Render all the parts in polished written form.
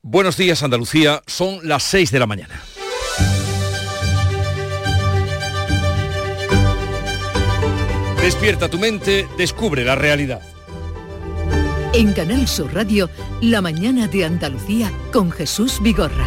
Buenos días, Andalucía, son las 6 de la mañana. Despierta tu mente, descubre la realidad. En Canal Sur Radio, La mañana de Andalucía con Jesús Vigorra.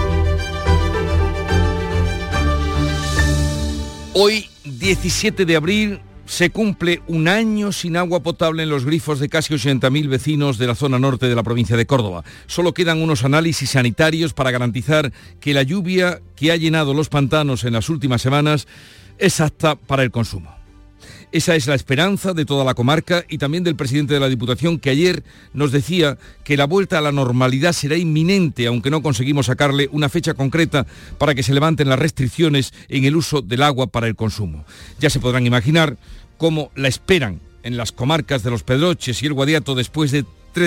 Hoy, 17 de abril, se cumple un año sin agua potable en los grifos de casi 80.000 vecinos de la zona norte de la provincia de Córdoba. Solo quedan unos análisis sanitarios para garantizar que la lluvia que ha llenado los pantanos en las últimas semanas es apta para el consumo. Esa es la esperanza de toda la comarca y también del presidente de la Diputación, que ayer nos decía que la vuelta a la normalidad será inminente, aunque no conseguimos sacarle una fecha concreta para que se levanten las restricciones en el uso del agua para el consumo. Ya se podrán imaginar cómo la esperan en las comarcas de Los Pedroches y el Guadiato después de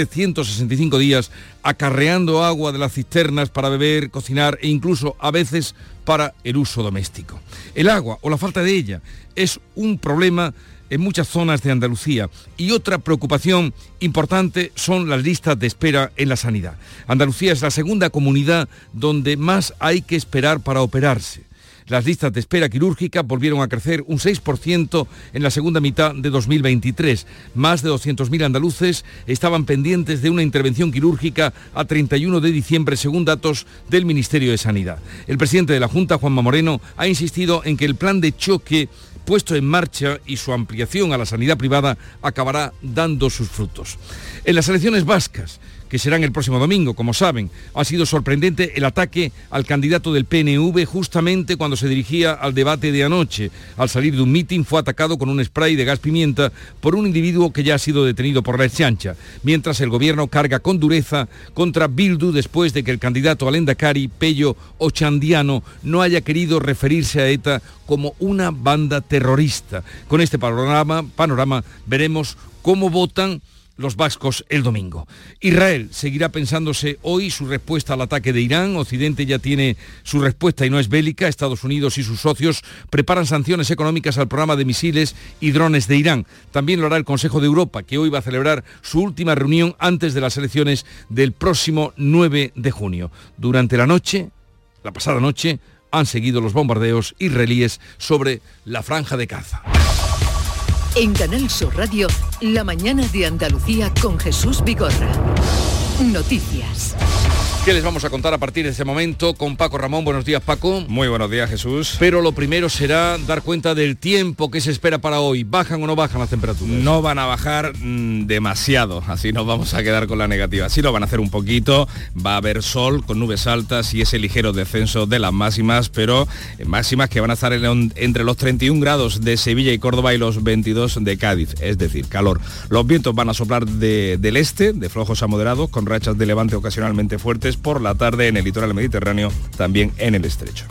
365 días acarreando agua de las cisternas para beber, cocinar e incluso a veces para el uso doméstico. El agua o la falta de ella es un problema en muchas zonas de Andalucía y otra preocupación importante son las listas de espera en la sanidad. Andalucía es la segunda comunidad donde más hay que esperar para operarse. Las listas de espera quirúrgica volvieron a crecer un 6% en la segunda mitad de 2023. Más de 200.000 andaluces estaban pendientes de una intervención quirúrgica a 31 de diciembre, según datos del Ministerio de Sanidad. El presidente de la Junta, Juanma Moreno, ha insistido en que el plan de choque puesto en marcha y su ampliación a la sanidad privada acabará dando sus frutos. En las elecciones vascas, que serán el próximo domingo, como saben, ha sido sorprendente el ataque al candidato del PNV justamente cuando se dirigía al debate de anoche. Al salir de un mitin fue atacado con un spray de gas pimienta por un individuo que ya ha sido detenido por la Ertzaintza, mientras el gobierno carga con dureza contra Bildu después de que el candidato al Lehendakari, Pello Ochandiano, no haya querido referirse a ETA como una banda terrorista. Con este panorama veremos cómo votan los vascos el domingo. Israel seguirá pensándose hoy su respuesta al ataque de Irán. Occidente ya tiene su respuesta y no es bélica. Estados Unidos y sus socios preparan sanciones económicas al programa de misiles y drones de Irán. También lo hará el Consejo de Europa, que hoy va a celebrar su última reunión antes de las elecciones del próximo 9 de junio. Durante la pasada noche, han seguido los bombardeos israelíes sobre la Franja de Gaza. En Canal Sur Radio, La mañana de Andalucía con Jesús Vigorra. Noticias. ¿Qué les vamos a contar a partir de este momento con Paco Ramón? Buenos días, Paco. Muy buenos días, Jesús. Pero lo primero será dar cuenta del tiempo que se espera para hoy. ¿Bajan o no bajan las temperaturas? No van a bajar demasiado, así nos vamos a quedar con la negativa. Sí lo van a hacer un poquito, va a haber sol con nubes altas y ese ligero descenso de las máximas, pero máximas que van a estar entre los 31 grados de Sevilla y Córdoba y los 22 de Cádiz, es decir, calor. Los vientos van a soplar del este, de flojos a moderados, con rachas de levante ocasionalmente fuertes por la tarde en el litoral mediterráneo, también en el estrecho.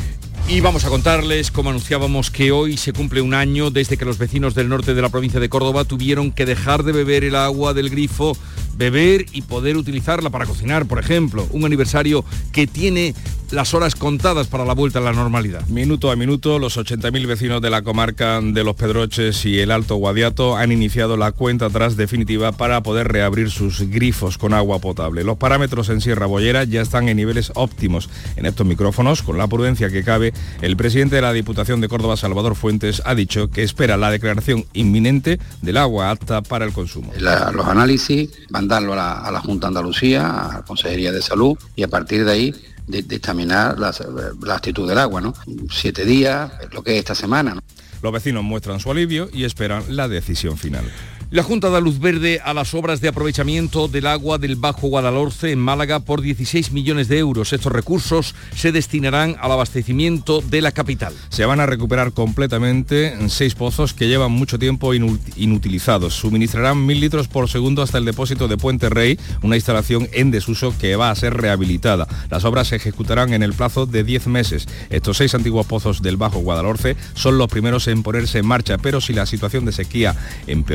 Y vamos a contarles, como anunciábamos, que hoy se cumple un año desde que los vecinos del norte de la provincia de Córdoba tuvieron que dejar de beber el agua del grifo, beber y poder utilizarla para cocinar, por ejemplo. Un aniversario que tiene las horas contadas para la vuelta a la normalidad. Minuto a minuto, los 80.000 vecinos de la comarca de Los Pedroches y el Alto Guadiato han iniciado la cuenta atrás definitiva para poder reabrir sus grifos con agua potable. Los parámetros en Sierra Bollera ya están en niveles óptimos. En estos micrófonos, con la prudencia que cabe, el presidente de la Diputación de Córdoba, Salvador Fuentes, ha dicho que espera la declaración inminente del agua apta para el consumo. Los análisis van a darlo a la Junta de Andalucía, a la Consejería de Salud, y a partir de ahí dictaminar la actitud del agua, ¿no? 7 días, lo que es esta semana, ¿no? Los vecinos muestran su alivio y esperan la decisión final. La Junta da luz verde a las obras de aprovechamiento del agua del Bajo Guadalhorce en Málaga por 16 millones de euros. Estos recursos se destinarán al abastecimiento de la capital. Se van a recuperar completamente 6 pozos que llevan mucho tiempo inutilizados. Suministrarán 1.000 litros por segundo hasta el depósito de Puente Rey, una instalación en desuso que va a ser rehabilitada. Las obras se ejecutarán en el plazo de 10 meses. Estos 6 antiguos pozos del Bajo Guadalhorce son los primeros en ponerse en marcha, pero si la situación de sequía empeorara,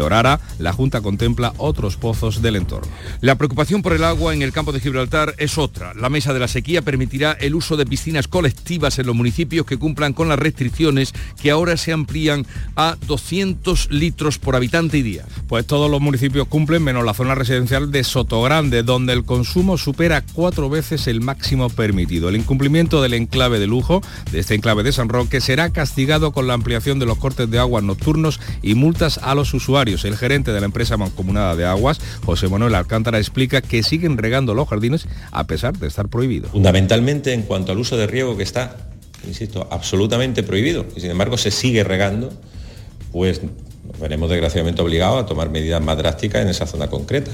la Junta contempla otros pozos del entorno. La preocupación por el agua en el campo de Gibraltar es otra. La mesa de la sequía permitirá el uso de piscinas colectivas en los municipios que cumplan con las restricciones que ahora se amplían a 200 litros por habitante y día. Pues todos los municipios cumplen menos la zona residencial de Sotogrande, donde el consumo supera 4 veces el máximo permitido. El incumplimiento del enclave de Lujo, de este enclave de San Roque, será castigado con la ampliación de los cortes de agua nocturnos y multas a los usuarios. El gerente de la empresa mancomunada de aguas, José Manuel Alcántara, explica que siguen regando los jardines a pesar de estar prohibido. Fundamentalmente en cuanto al uso de riego, que está, insisto, absolutamente prohibido, y sin embargo se sigue regando, pues nos veremos desgraciadamente obligados a tomar medidas más drásticas en esa zona concreta.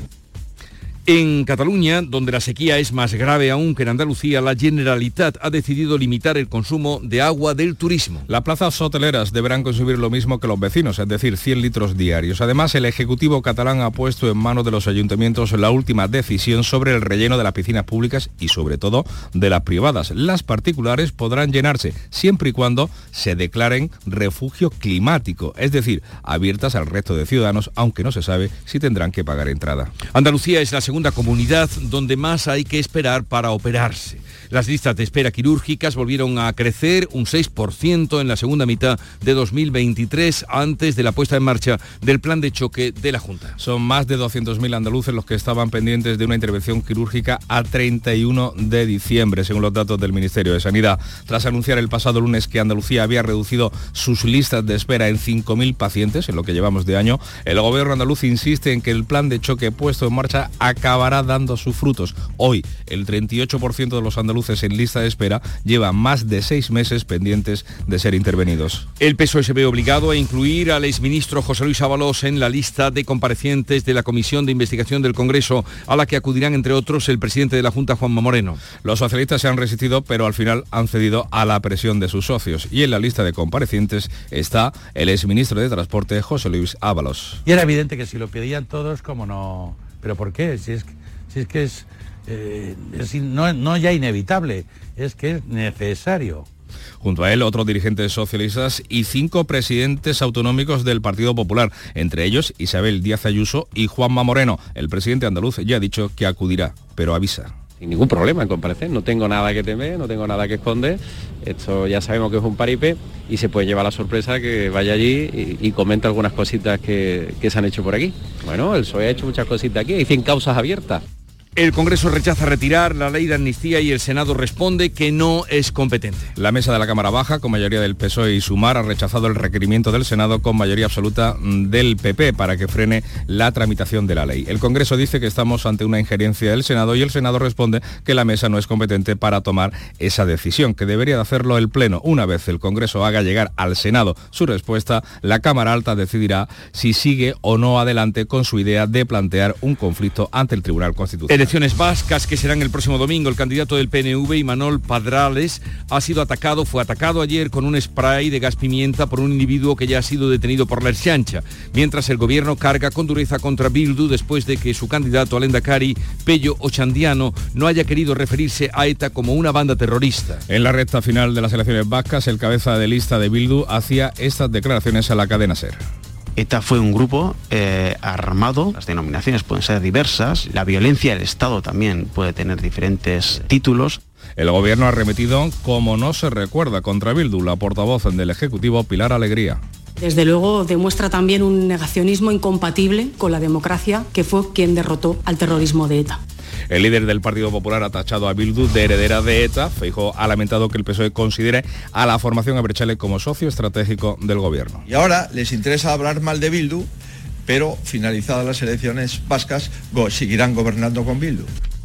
En Cataluña, donde la sequía es más grave aún que en Andalucía, la Generalitat ha decidido limitar el consumo de agua del turismo. Las plazas hoteleras deberán consumir lo mismo que los vecinos, es decir, 100 litros diarios. Además, el Ejecutivo catalán ha puesto en manos de los ayuntamientos la última decisión sobre el relleno de las piscinas públicas y, sobre todo, de las privadas. Las particulares podrán llenarse siempre y cuando se declaren refugio climático, es decir, abiertas al resto de ciudadanos, aunque no se sabe si tendrán que pagar entrada. Andalucía es la segunda comunidad donde más hay que esperar para operarse. Las listas de espera quirúrgicas volvieron a crecer un 6% en la segunda mitad de 2023, antes de la puesta en marcha del plan de choque de la Junta. Son más de 200.000 andaluces los que estaban pendientes de una intervención quirúrgica a 31 de diciembre, según los datos del Ministerio de Sanidad. Tras anunciar el pasado lunes que Andalucía había reducido sus listas de espera en 5.000 pacientes, en lo que llevamos de año, el gobierno andaluz insiste en que el plan de choque puesto en marcha acabará dando sus frutos. Hoy, el 38% de los andaluces en lista de espera lleva más de 6 meses pendientes de ser intervenidos. El PSOE se ve obligado a incluir al exministro José Luis Ábalos en la lista de comparecientes de la Comisión de Investigación del Congreso, a la que acudirán, entre otros, el presidente de la Junta, Juanma Moreno. Los socialistas se han resistido, pero al final han cedido a la presión de sus socios. Y en la lista de comparecientes está el exministro de Transporte, José Luis Ábalos. Y era evidente que si lo pedían todos, ¿cómo no? ¿Pero por qué? Si es que es no ya inevitable, es que es necesario. Junto a él, otros dirigentes socialistas y 5 presidentes autonómicos del Partido Popular, entre ellos Isabel Díaz Ayuso y Juanma Moreno. El presidente andaluz ya ha dicho que acudirá, pero avisa. Sin ningún problema en comparecer, no tengo nada que temer, no tengo nada que esconder, esto ya sabemos que es un paripé y se puede llevar la sorpresa que vaya allí y comente algunas cositas que se han hecho por aquí. Bueno, el PSOE ha hecho muchas cositas aquí, hay 100 causas abiertas. El Congreso rechaza retirar la ley de amnistía y el Senado responde que no es competente. La mesa de la Cámara Baja, con mayoría del PSOE y Sumar, ha rechazado el requerimiento del Senado con mayoría absoluta del PP para que frene la tramitación de la ley. El Congreso dice que estamos ante una injerencia del Senado y el Senado responde que la mesa no es competente para tomar esa decisión, que debería de hacerlo el Pleno. Una vez el Congreso haga llegar al Senado su respuesta, la Cámara Alta decidirá si sigue o no adelante con su idea de plantear un conflicto ante el Tribunal Constitucional. Elecciones vascas que serán el próximo domingo. El candidato del PNV, Imanol Padrales, fue atacado ayer con un spray de gas pimienta por un individuo que ya ha sido detenido por la Ertzaintza, mientras el gobierno carga con dureza contra Bildu después de que su candidato al Endacari, Pello Ochandiano, no haya querido referirse a ETA como una banda terrorista. En la recta final de las elecciones vascas, el cabeza de lista de Bildu hacía estas declaraciones a la cadena SER. ETA fue un grupo armado, las denominaciones pueden ser diversas, la violencia del Estado también puede tener diferentes títulos. El gobierno ha arremetido, como no se recuerda, contra Bildu. La portavoz del Ejecutivo, Pilar Alegría. Desde luego demuestra también un negacionismo incompatible con la democracia, que fue quien derrotó al terrorismo de ETA. El líder del Partido Popular ha tachado a Bildu de heredera de ETA. Feijóo ha lamentado que el PSOE considere a la formación Abertzale como socio estratégico del gobierno. Y ahora les interesa hablar mal de Bildu, pero finalizadas las elecciones vascas seguirán gobernando con Bildu.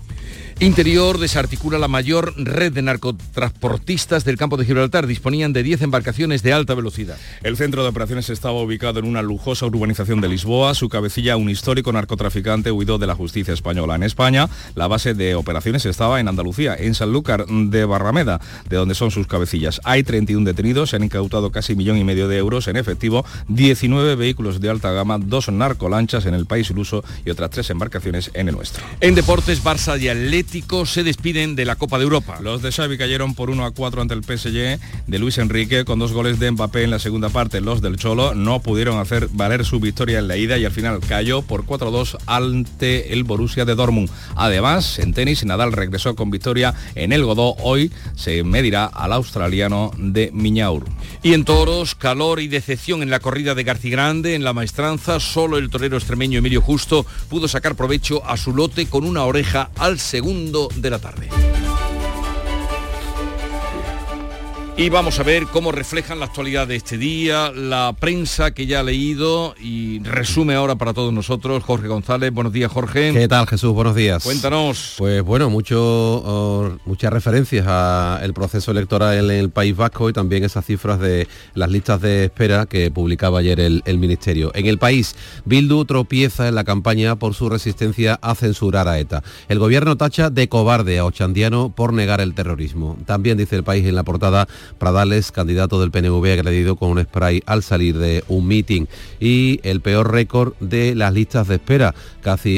Interior desarticula la mayor red de narcotransportistas del campo de Gibraltar. Disponían de 10 embarcaciones de alta velocidad. El centro de operaciones estaba ubicado en una lujosa urbanización de Lisboa. Su cabecilla, un histórico narcotraficante huido de la justicia española. En España, la base de operaciones estaba en Andalucía, en Sanlúcar de Barrameda, de donde son sus cabecillas. Hay 31 detenidos, se han incautado casi 1,5 millones de euros en efectivo, 19 vehículos de alta gama, 2 narcolanchas en el país luso y otras 3 embarcaciones en el nuestro. En deportes, Barça y Atleti Atlético se despiden de la Copa de Europa. Los de Xavi cayeron por 1-4 ante el PSG de Luis Enrique con 2 goles de Mbappé en la segunda parte. Los del Cholo no pudieron hacer valer su victoria en la ida y al final cayó por 4-2 ante el Borussia de Dortmund. Además, en tenis, Nadal regresó con victoria en el Godó. Hoy se medirá al australiano de Miñaur. Y en toros, calor y decepción en la corrida de Garcigrande. En la maestranza, solo el torero extremeño Emilio Justo pudo sacar provecho a su lote con una oreja al segundo de la tarde. Y vamos a ver cómo reflejan la actualidad de este día, la prensa que ya ha leído y resume ahora para todos nosotros Jorge González. Buenos días, Jorge. ¿Qué tal, Jesús? Buenos días. Cuéntanos. Pues bueno, muchas referencias al proceso electoral en el País Vasco y también esas cifras de las listas de espera que publicaba ayer el Ministerio. En el País, Bildu tropieza en la campaña por su resistencia a censurar a ETA. El gobierno tacha de cobarde a Ochandiano por negar el terrorismo. También dice el País en la portada: Pradales, candidato del PNV, agredido con un spray al salir de un mitin. Y el peor récord de las listas de espera. Casi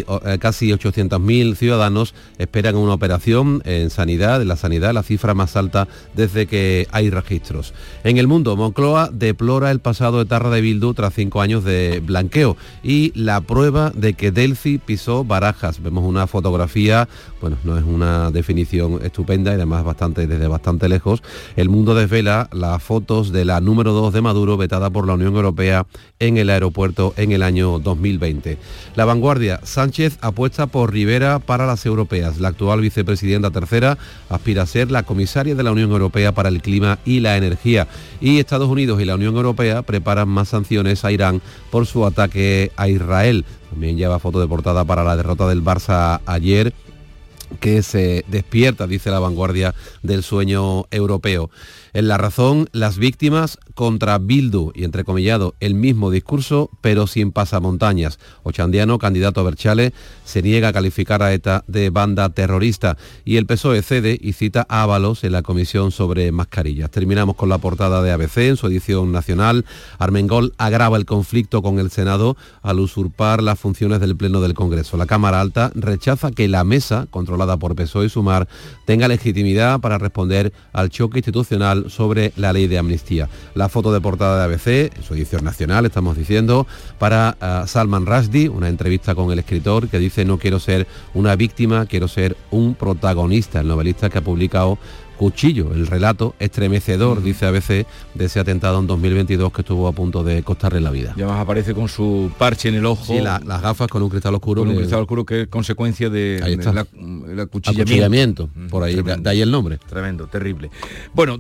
800.000 ciudadanos esperan una operación en la sanidad, la cifra más alta desde que hay registros. En el mundo, Moncloa deplora el pasado etarra de Bildu tras 5 años de blanqueo y la prueba de que Delcy pisó Barajas. Vemos una fotografía, bueno, no es una definición estupenda y además desde bastante lejos. El mundo desvela las fotos de la número 2 de Maduro, vetada por la Unión Europea en el aeropuerto en el año 2020. La Vanguardia: Sánchez apuesta por Rivera para las europeas. La actual vicepresidenta tercera aspira a ser la comisaria de la Unión Europea para el clima y la energía. Y Estados Unidos y la Unión Europea preparan más sanciones a Irán por su ataque a Israel. También lleva foto de portada para la derrota del Barça ayer, que se despierta, dice la Vanguardia, del sueño europeo. En La Razón, las víctimas contra Bildu, y entrecomillado, el mismo discurso, pero sin pasamontañas. Ochandiano, candidato a Berchale, se niega a calificar a ETA de banda terrorista. Y el PSOE cede y cita a Ábalos en la comisión sobre mascarillas. Terminamos con la portada de ABC en su edición nacional. Armengol agrava el conflicto con el Senado al usurpar las funciones del Pleno del Congreso. La Cámara Alta rechaza que la mesa, controlada por PSOE y Sumar, tenga legitimidad para responder al choque institucional sobre la ley de amnistía. La foto de portada de ABC, en su edición nacional, estamos diciendo, para Salman Rushdie, una entrevista con el escritor que dice: no quiero ser una víctima, quiero ser un protagonista. El novelista que ha publicado Cuchillo, el relato estremecedor, dice ABC, de ese atentado en 2022 que estuvo a punto de costarle la vida. Y además aparece con su parche en el ojo. Sí, las gafas con un cristal oscuro. Con un cristal oscuro que es consecuencia de la acuchillamiento. Por ahí, de ahí el nombre. Tremendo, terrible. Bueno,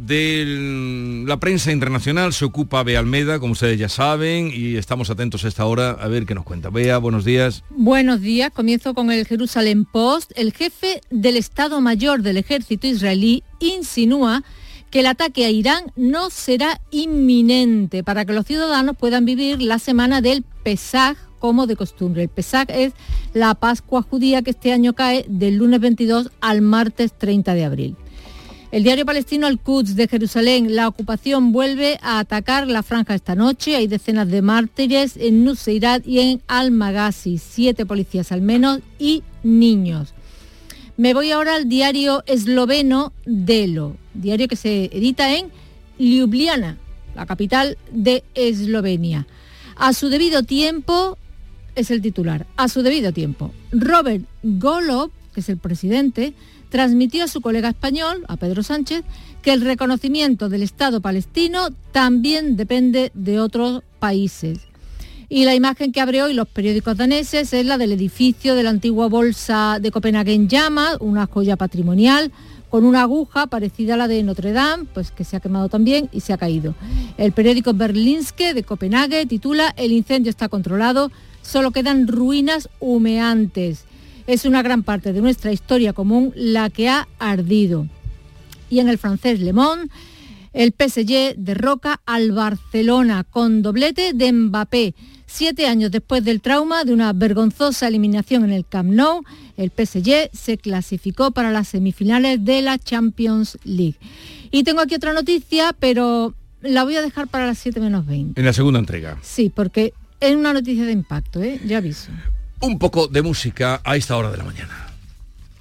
de la prensa internacional se ocupa Bea Almeda, como ustedes ya saben, y estamos atentos a esta hora a ver qué nos cuenta. Bea, buenos días. Buenos días, comienzo con el Jerusalem Post. El jefe del Estado Mayor del Ejército israelí insinúa que el ataque a Irán no será inminente para que los ciudadanos puedan vivir la semana del Pesaj como de costumbre. El Pesaj es la Pascua judía que este año cae del lunes 22 al martes 30 de abril. El diario palestino Al-Quds de Jerusalén: la ocupación vuelve a atacar la franja esta noche. Hay decenas de mártires en Nuseirat y en Al-Maghazi, 7 policías al menos y niños. Me voy ahora al diario esloveno Delo, diario que se edita en Ljubljana, la capital de Eslovenia. A su debido tiempo, es el titular, a su debido tiempo. Robert Golob, que es el presidente, transmitió a su colega español, a Pedro Sánchez, que el reconocimiento del Estado palestino también depende de otros países. Y la imagen que abre hoy los periódicos daneses es la del edificio de la antigua bolsa de Copenhague en llamas, una joya patrimonial, con una aguja parecida a la de Notre Dame, pues que se ha quemado también y se ha caído. El periódico Berlingske de Copenhague titula: el incendio está controlado, solo quedan ruinas humeantes. Es una gran parte de nuestra historia común la que ha ardido. Y en el francés Le Monde, el PSG derroca al Barcelona con doblete de Mbappé. 7 años después del trauma de una vergonzosa eliminación en el Camp Nou, el PSG se clasificó para las semifinales de la Champions League. Y tengo aquí otra noticia, pero la voy a dejar para las 7 menos 20. En la segunda entrega. Sí, porque es una noticia de impacto, ya aviso. Un poco de música a esta hora de la mañana.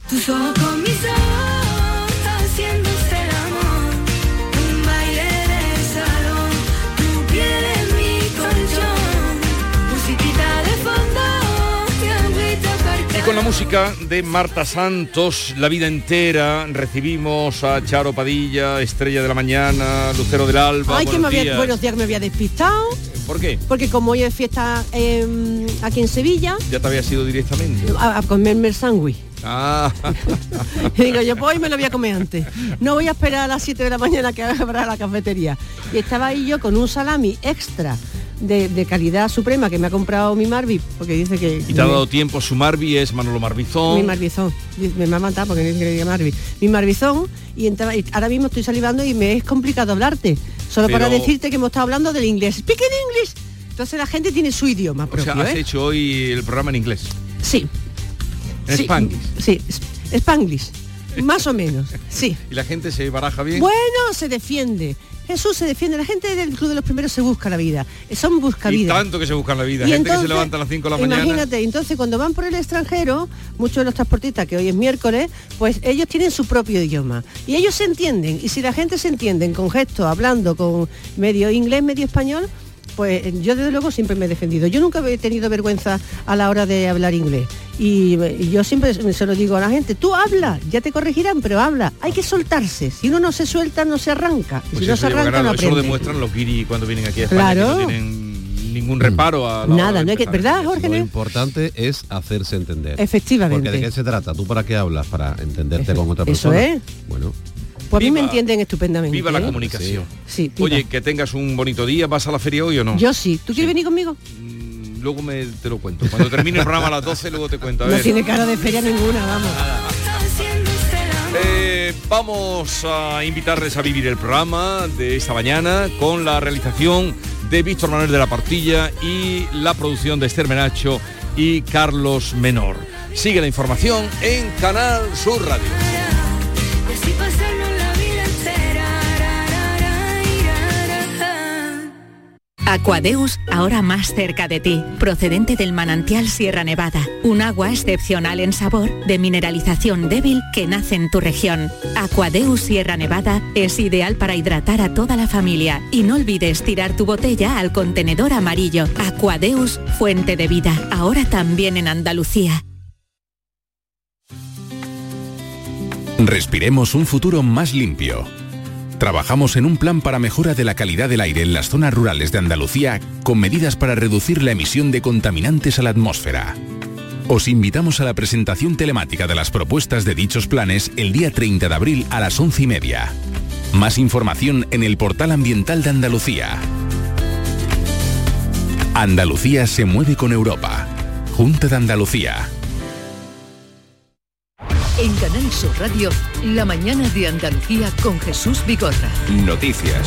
Tus ojos con mis ojos, haciéndose el amor, un baile de salón, tu piel en mi colchón, musiquita de fondo, y agüita para... Y con la música de Marta Santos, La vida entera, recibimos a Charo Padilla, Estrella de la Mañana, Lucero del Alba. Ay, buenos días, que me había despistado. ¿Por qué? Porque como hoy es fiesta aquí en Sevilla... ¿Ya te había ido directamente? A comerme el sándwich. Ah. Y digo, yo pues hoy me lo voy a comer antes. No voy a esperar a las 7 de la mañana que abra la cafetería. Y estaba ahí yo con un salami extra de calidad suprema que me ha comprado mi Marvi, porque dice que... ¿Y te ha dado tiempo? Su Marvi es Manolo Marbizón. Mi Marbizón. Me va a matar porque no dice que le diga Marvi. Mi Marbizón, y ahora mismo estoy salivando y me es complicado hablarte. Solo para decirte que hemos estado hablando del inglés. Speak in English. Entonces la gente tiene su idioma propio. O sea, has hecho hoy el programa en inglés. Sí. ¿En Spanglish? Sí, Spanglish. Más o menos, sí. ¿Y la gente se baraja bien? Bueno, se defiende. Jesús se defiende. La gente del Club de los Primeros se busca la vida. Son buscavidas. Y tanto que se buscan la vida. Gente entonces, que se levanta a las 5 de la mañana. Imagínate, entonces cuando van por el extranjero, muchos de los transportistas, que hoy es miércoles, pues ellos tienen su propio idioma. Y ellos se entienden. Y si la gente se entiende con gestos, hablando con medio inglés, medio español, pues yo desde luego siempre me he defendido. Yo nunca he tenido vergüenza a la hora de hablar inglés. Y yo siempre se lo digo a la gente, tú habla, ya te corregirán, pero habla. Hay que soltarse. Si uno no se suelta, no se arranca. Pues si no se arranca, no aprende. Eso lo demuestran los guiris cuando vienen aquí a España, claro. Que no tienen ningún reparo a la nada, no hay que, ¿verdad, Jorge? Lo importante es hacerse entender. Efectivamente. Porque ¿de qué se trata? ¿Tú para qué hablas? Para entenderte con otra persona. Eso es. Bueno. Pues a mí me entienden estupendamente. Viva la comunicación. Sí, oye, que tengas un bonito día. ¿Vas a la feria hoy o no? Yo sí. ¿Tú quieres venir conmigo? Luego te lo cuento. Cuando termine el programa a las 12, luego te cuento. A ver. No tiene cara de feria ninguna, vamos. Vamos a invitarles a vivir el programa de esta mañana con la realización de Víctor Manuel de la Portilla y la producción de Esther Menacho y Carlos Menor. Sigue la información en Canal Sur Radio. Aquadeus, ahora más cerca de ti, procedente del manantial Sierra Nevada, un agua excepcional en sabor, de mineralización débil que nace en tu región. Aquadeus Sierra Nevada es ideal para hidratar a toda la familia y no olvides tirar tu botella al contenedor amarillo. Aquadeus, fuente de vida, ahora también en Andalucía. Respiremos un futuro más limpio. Trabajamos en un plan para mejora de la calidad del aire en las zonas rurales de Andalucía con medidas para reducir la emisión de contaminantes a la atmósfera. Os invitamos a la presentación telemática de las propuestas de dichos planes el día 30 de abril a las 11:30. Más información en el portal ambiental de Andalucía. Andalucía se mueve con Europa. Junta de Andalucía. En Canal Sur Radio, la mañana de Andalucía con Jesús Vigorra. Noticias.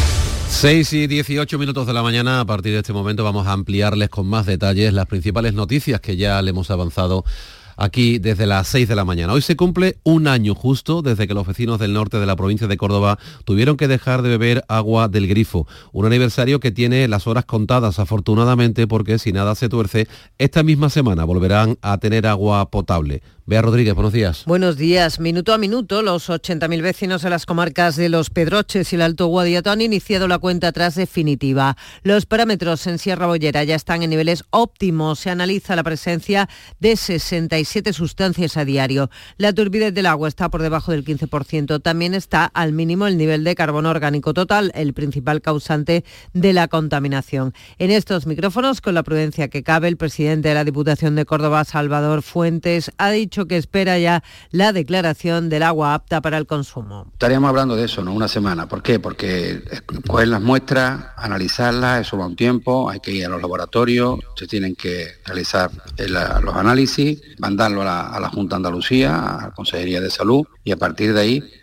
6:18 de la mañana. A partir de este momento vamos a ampliarles con más detalles las principales noticias que ya le hemos avanzado aquí desde las 6 de la mañana. Hoy se cumple un año justo desde que los vecinos del norte de la provincia de Córdoba tuvieron que dejar de beber agua del grifo. Un aniversario que tiene las horas contadas, afortunadamente, porque si nada se tuerce, esta misma semana volverán a tener agua potable. Bea Rodríguez, buenos días. Buenos días. Minuto a minuto, los 80.000 vecinos de las comarcas de Los Pedroches y el Alto Guadiato han iniciado la cuenta atrás definitiva. Los parámetros en Sierra Bollera ya están en niveles óptimos. Se analiza la presencia de 67 sustancias a diario. La turbidez del agua está por debajo del 15%. También está al mínimo el nivel de carbono orgánico total, el principal causante de la contaminación. En estos micrófonos, con la prudencia que cabe, el presidente de la Diputación de Córdoba, Salvador Fuentes, ha dicho que espera ya la declaración del agua apta para el consumo. Estaríamos hablando de eso, ¿no? Una semana. ¿Por qué? Porque coger las muestras, analizarlas, eso va un tiempo, hay que ir a los laboratorios, se tienen que realizar los análisis, mandarlo a la Junta de Andalucía, a la Consejería de Salud, y a partir de ahí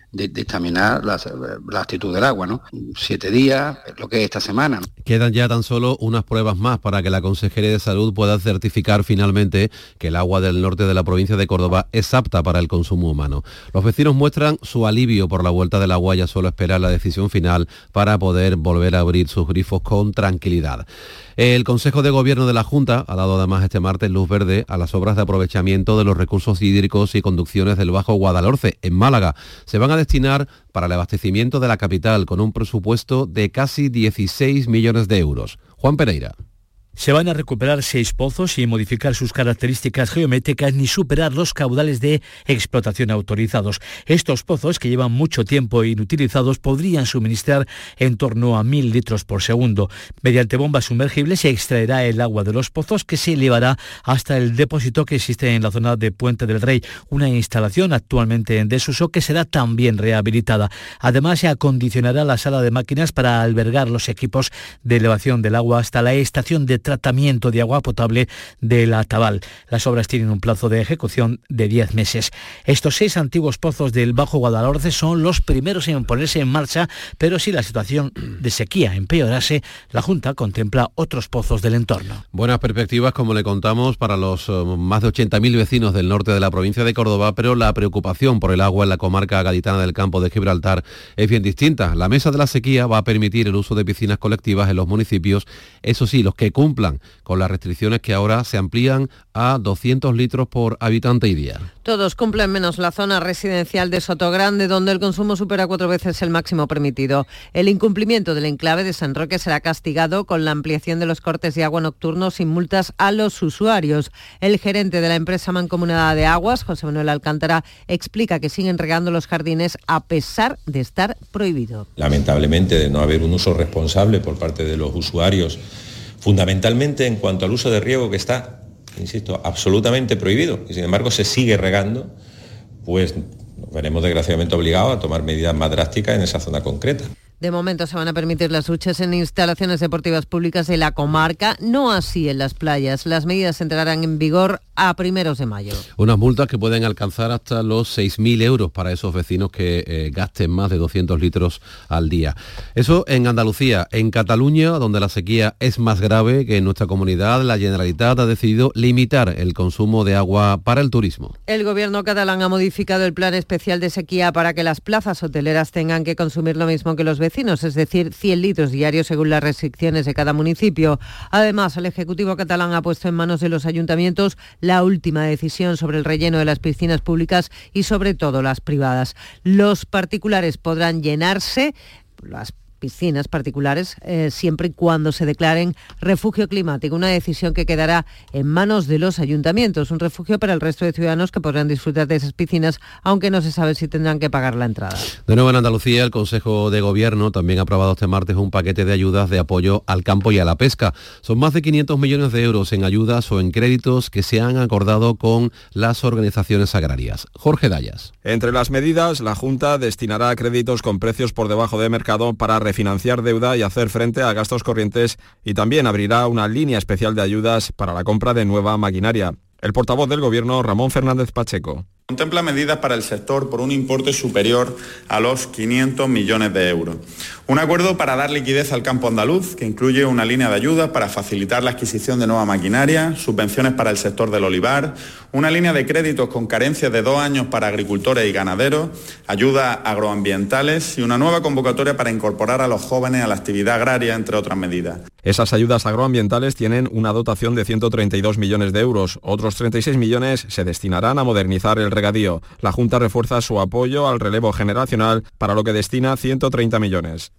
examinar la actitud del agua, ¿no? 7 días, lo que es esta semana, ¿no? Quedan ya tan solo unas pruebas más para que la Consejería de Salud pueda certificar finalmente que el agua del norte de la provincia de Córdoba es apta para el consumo humano. Los vecinos muestran su alivio por la vuelta del agua, ya solo esperar la decisión final para poder volver a abrir sus grifos con tranquilidad. El Consejo de Gobierno de la Junta ha dado además este martes luz verde a las obras de aprovechamiento de los recursos hídricos y conducciones del Bajo Guadalhorce, en Málaga. Se van a destinar para el abastecimiento de la capital con un presupuesto de casi 16 millones de euros. Juan Pereira. Se van a recuperar 6 pozos sin modificar sus características geométricas ni superar los caudales de explotación autorizados. Estos pozos, que llevan mucho tiempo inutilizados, podrían suministrar en torno a 1.000 litros por segundo. Mediante bombas sumergibles se extraerá el agua de los pozos, que se elevará hasta el depósito que existe en la zona de Puente del Rey, una instalación actualmente en desuso que será también rehabilitada. Además, se acondicionará la sala de máquinas para albergar los equipos de elevación del agua hasta la estación de tratamiento de agua potable de La Tabal. Las obras tienen un plazo de ejecución de 10 meses. Estos 6 antiguos pozos del Bajo Guadalhorce son los primeros en ponerse en marcha, pero si la situación de sequía empeorase, la Junta contempla otros pozos del entorno. Buenas perspectivas, como le contamos, para los más de 80.000 vecinos del norte de la provincia de Córdoba, pero la preocupación por el agua en la comarca gaditana del Campo de Gibraltar es bien distinta. La Mesa de la Sequía va a permitir el uso de piscinas colectivas en los municipios, eso sí, los que cumplan con las restricciones que ahora se amplían a 200 litros por habitante y día. Todos cumplen menos la zona residencial de Sotogrande, donde el consumo supera 4 veces el máximo permitido. El incumplimiento del enclave de San Roque será castigado con la ampliación de los cortes de agua nocturnos sin multas a los usuarios. El gerente de la empresa mancomunada de aguas, José Manuel Alcántara, explica que siguen regando los jardines a pesar de estar prohibido. Lamentablemente, de no haber un uso responsable por parte de los usuarios, fundamentalmente en cuanto al uso de riego, que está, insisto, absolutamente prohibido, y sin embargo se sigue regando, pues nos veremos desgraciadamente obligados a tomar medidas más drásticas en esa zona concreta. De momento se van a permitir las duchas en instalaciones deportivas públicas de la comarca, no así en las playas. Las medidas entrarán en vigor a 1 de mayo. Unas multas que pueden alcanzar hasta los 6.000 euros para esos vecinos que gasten más de 200 litros al día. Eso en Andalucía. En Cataluña, donde la sequía es más grave que en nuestra comunidad, la Generalitat ha decidido limitar el consumo de agua para el turismo. El gobierno catalán ha modificado el plan especial de sequía para que las plazas hoteleras tengan que consumir lo mismo que los vecinos, es decir, 100 litros diarios según las restricciones de cada municipio. Además, el Ejecutivo catalán ha puesto en manos de los ayuntamientos la última decisión sobre el relleno de las piscinas públicas y sobre todo las privadas. Los particulares podrán llenarse, las piscinas particulares, siempre y cuando se declaren refugio climático, una decisión que quedará en manos de los ayuntamientos, un refugio para el resto de ciudadanos que podrán disfrutar de esas piscinas, aunque no se sabe si tendrán que pagar la entrada. De nuevo en Andalucía, el Consejo de Gobierno también ha aprobado este martes un paquete de ayudas de apoyo al campo y a la pesca. Son más de 500 millones de euros en ayudas o en créditos que se han acordado con las organizaciones agrarias. Jorge Dayas. Entre las medidas, la Junta destinará créditos con precios por debajo de mercado para refinanciar deuda y hacer frente a gastos corrientes, y también abrirá una línea especial de ayudas para la compra de nueva maquinaria. El portavoz del Gobierno, Ramón Fernández Pacheco. Contempla medidas para el sector por un importe superior a los 500 millones de euros. Un acuerdo para dar liquidez al campo andaluz, que incluye una línea de ayudas para facilitar la adquisición de nueva maquinaria, subvenciones para el sector del olivar, una línea de créditos con carencias de 2 años para agricultores y ganaderos, ayudas agroambientales y una nueva convocatoria para incorporar a los jóvenes a la actividad agraria, entre otras medidas. Esas ayudas agroambientales tienen una dotación de 132 millones de euros. Otros 36 millones se destinarán a modernizar el regadío. La Junta refuerza su apoyo al relevo generacional, para lo que destina 130 millones.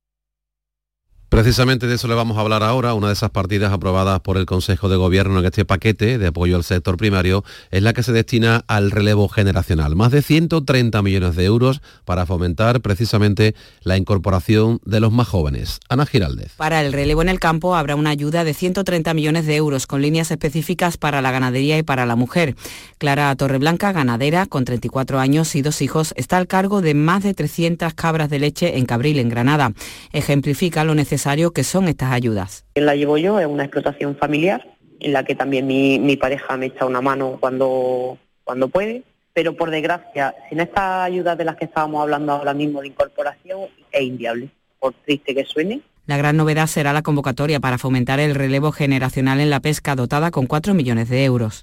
Precisamente de eso le vamos a hablar ahora. Una de esas partidas aprobadas por el Consejo de Gobierno en este paquete de apoyo al sector primario es la que se destina al relevo generacional. Más de 130 millones de euros para fomentar precisamente la incorporación de los más jóvenes. Ana Giraldez. Para el relevo en el campo habrá una ayuda de 130 millones de euros con líneas específicas para la ganadería y para la mujer. Clara Torreblanca, ganadera con 34 años y 2 hijos, está al cargo de más de 300 cabras de leche en Cabril, en Granada. Ejemplifica lo necesario que son estas ayudas. La llevo yo, es una explotación familiar en la que también mi pareja me echa una mano cuando puede, pero por desgracia, sin estas ayudas de las que estábamos hablando ahora mismo de incorporación, es inviable, por triste que suene. La gran novedad será la convocatoria para fomentar el relevo generacional en la pesca, dotada con 4 millones de euros.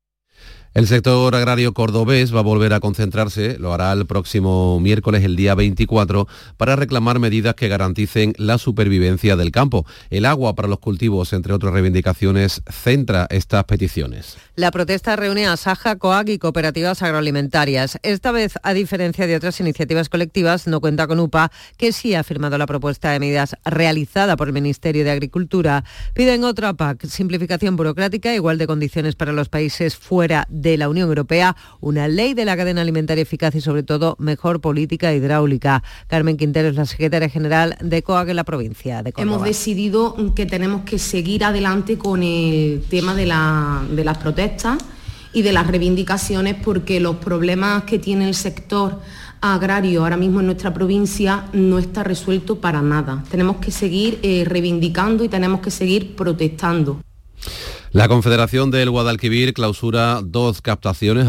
El sector agrario cordobés va a volver a concentrarse, lo hará el próximo miércoles, el día 24, para reclamar medidas que garanticen la supervivencia del campo. El agua para los cultivos, entre otras reivindicaciones, centra estas peticiones. La protesta reúne a Saja, COAG y cooperativas agroalimentarias. Esta vez, a diferencia de otras iniciativas colectivas, no cuenta con UPA, que sí ha firmado la propuesta de medidas realizada por el Ministerio de Agricultura. Piden otra PAC, simplificación burocrática, igual de condiciones para los países fuera de la Unión Europea, una ley de la cadena alimentaria eficaz y, sobre todo, mejor política hidráulica. Carmen Quintero es la secretaria general de COAG en la provincia de Córdoba. Hemos decidido que tenemos que seguir adelante con el tema de las protestas y de las reivindicaciones, porque los problemas que tiene el sector agrario ahora mismo en nuestra provincia no está resuelto para nada. Tenemos que seguir reivindicando y tenemos que seguir protestando. La Confederación del Guadalquivir ha clausurado 2 captaciones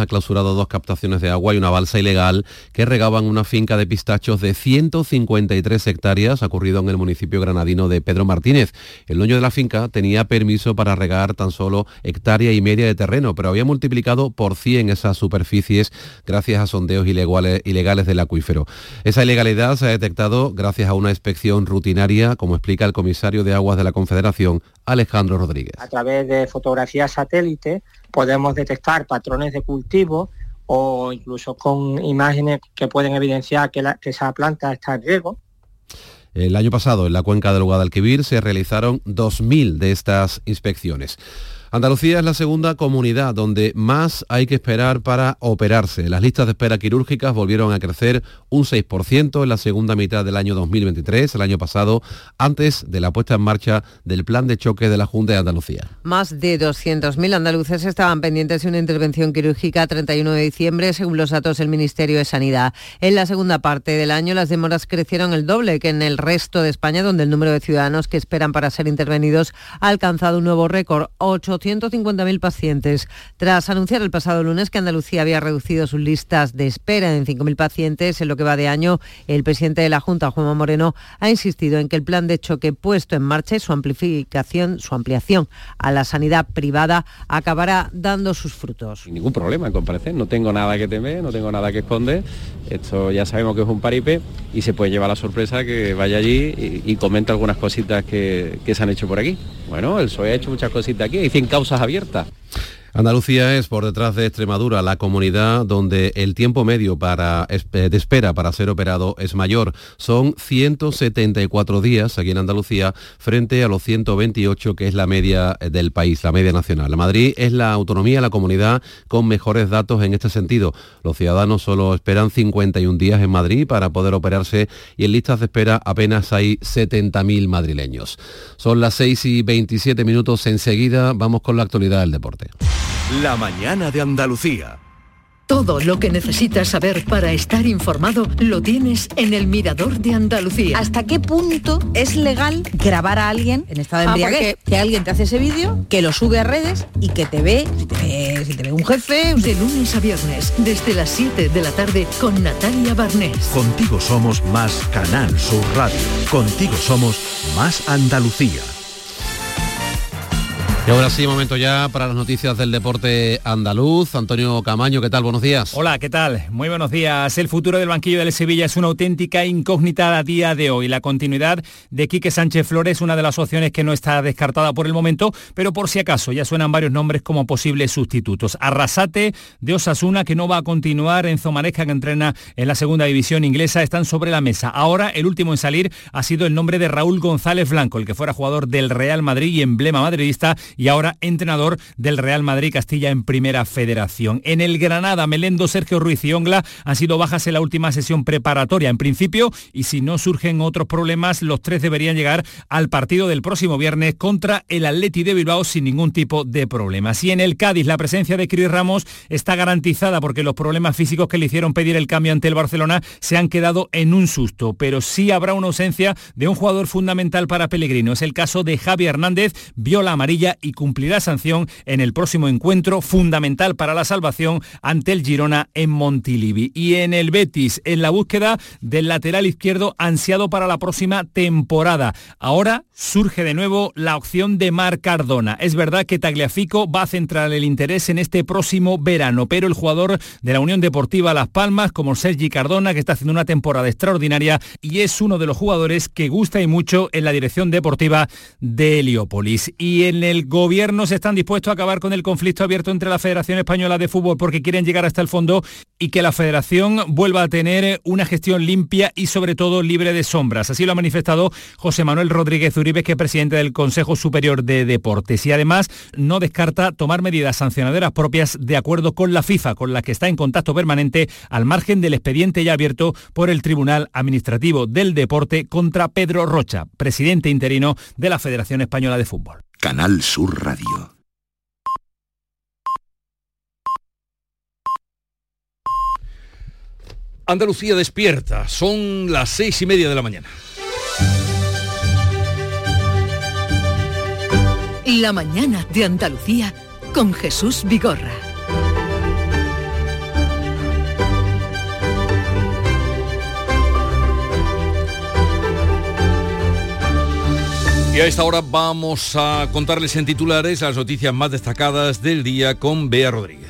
de agua y una balsa ilegal que regaban una finca de pistachos de 153 hectáreas, ocurrido en el municipio granadino de Pedro Martínez. El dueño de la finca tenía permiso para regar tan solo 1,5 hectáreas de terreno, pero había multiplicado por 100 esas superficies gracias a sondeos ilegales del acuífero. Esa ilegalidad se ha detectado gracias a una inspección rutinaria, como explica el comisario de Aguas de la Confederación, Alejandro Rodríguez. A través de fotografías satélite podemos detectar patrones de cultivo o incluso con imágenes que pueden evidenciar que esa planta está en riego. El año pasado, en la cuenca del Guadalquivir, se realizaron 2.000 de estas inspecciones. Andalucía es la segunda comunidad donde más hay que esperar para operarse. Las listas de espera quirúrgicas volvieron a crecer un 6% en la segunda mitad del año 2023, el año pasado, antes de la puesta en marcha del plan de choque de la Junta de Andalucía. Más de 200.000 andaluces estaban pendientes de una intervención quirúrgica 31 de diciembre, según los datos del Ministerio de Sanidad. En la segunda parte del año, las demoras crecieron el doble que en el resto de España, donde el número de ciudadanos que esperan para ser intervenidos ha alcanzado un nuevo récord, 850.000 pacientes. Tras anunciar el pasado lunes que Andalucía había reducido sus listas de espera en 5.000 pacientes en lo que va de año, el presidente de la Junta, Juanma Moreno, ha insistido en que el plan de choque puesto en marcha y su ampliación a la sanidad privada acabará dando sus frutos. Sin ningún problema en comparecer, no tengo nada que temer, no tengo nada que esconder. Esto ya sabemos que es un paripé y se puede llevar la sorpresa que vaya allí y comente algunas cositas que se han hecho por aquí. Bueno, el PSOE ha hecho muchas cositas aquí, hay 100 causas abiertas. Andalucía es, por detrás de Extremadura, la comunidad donde el tiempo medio de espera para ser operado es mayor. Son 174 días aquí en Andalucía frente a los 128 que es la media del país, la media nacional. Madrid es la autonomía, la comunidad con mejores datos en este sentido. Los ciudadanos solo esperan 51 días en Madrid para poder operarse y en listas de espera apenas hay 70.000 madrileños. Son las 6:27, enseguida vamos con la actualidad del deporte. La mañana de Andalucía. Todo lo que necesitas saber para estar informado lo tienes en El Mirador de Andalucía. ¿Hasta qué punto es legal grabar a alguien en estado de embriaguez? Que alguien te hace ese vídeo, que lo sube a redes y que te ve, si te ve un jefe... De lunes a viernes, desde las 7 de la tarde, con Natalia Barnés. Contigo somos más Canal Sur Radio. Contigo somos más Andalucía. Y ahora sí, momento ya para las noticias del deporte andaluz. Antonio Camaño, ¿qué tal? Buenos días. Hola, ¿qué tal? Muy buenos días. El futuro del banquillo del Sevilla es una auténtica incógnita a día de hoy. La continuidad de Quique Sánchez Flores es una de las opciones que no está descartada por el momento, pero por si acaso ya suenan varios nombres como posibles sustitutos. Arrasate de Osasuna, que no va a continuar, Enzo Maresca, que entrena en la segunda división inglesa, están sobre la mesa. Ahora, el último en salir ha sido el nombre de Raúl González Blanco, el que fuera jugador del Real Madrid y emblema madridista, y ahora entrenador del Real Madrid Castilla en Primera Federación. En el Granada, Melendo, Sergio Ruiz y Ongla han sido bajas en la última sesión preparatoria. En principio, y si no surgen otros problemas, los tres deberían llegar al partido del próximo viernes contra el Atleti de Bilbao sin ningún tipo de problemas. Y en el Cádiz, la presencia de Cris Ramos está garantizada porque los problemas físicos que le hicieron pedir el cambio ante el Barcelona se han quedado en un susto, pero sí habrá una ausencia de un jugador fundamental para Pellegrino. Es el caso de Javi Hernández, vio la amarilla y cumplirá sanción en el próximo encuentro fundamental para la salvación ante el Girona en Montilivi. Y en el Betis, en la búsqueda del lateral izquierdo ansiado para la próxima temporada. Ahora surge de nuevo la opción de Marc Cardona. Es verdad que Tagliafico va a centrar el interés en este próximo verano, pero el jugador de la Unión Deportiva Las Palmas, como Sergi Cardona, que está haciendo una temporada extraordinaria y es uno de los jugadores que gusta y mucho en la dirección deportiva de Heliópolis. Y en el gobierno se están dispuestos a acabar con el conflicto abierto entre la Federación Española de Fútbol porque quieren llegar hasta el fondo y que la federación vuelva a tener una gestión limpia y sobre todo libre de sombras. Así lo ha manifestado José Manuel Rodríguez Uribe, que es presidente del Consejo Superior de Deportes, y además no descarta tomar medidas sancionadoras propias de acuerdo con la FIFA, con la que está en contacto permanente al margen del expediente ya abierto por el Tribunal Administrativo del Deporte contra Pedro Rocha, presidente interino de la Federación Española de Fútbol. Canal Sur Radio. Andalucía despierta, son las 6:30 de la mañana. La mañana de Andalucía con Jesús Vigorra. Y a esta hora vamos a contarles en titulares las noticias más destacadas del día con Bea Rodríguez.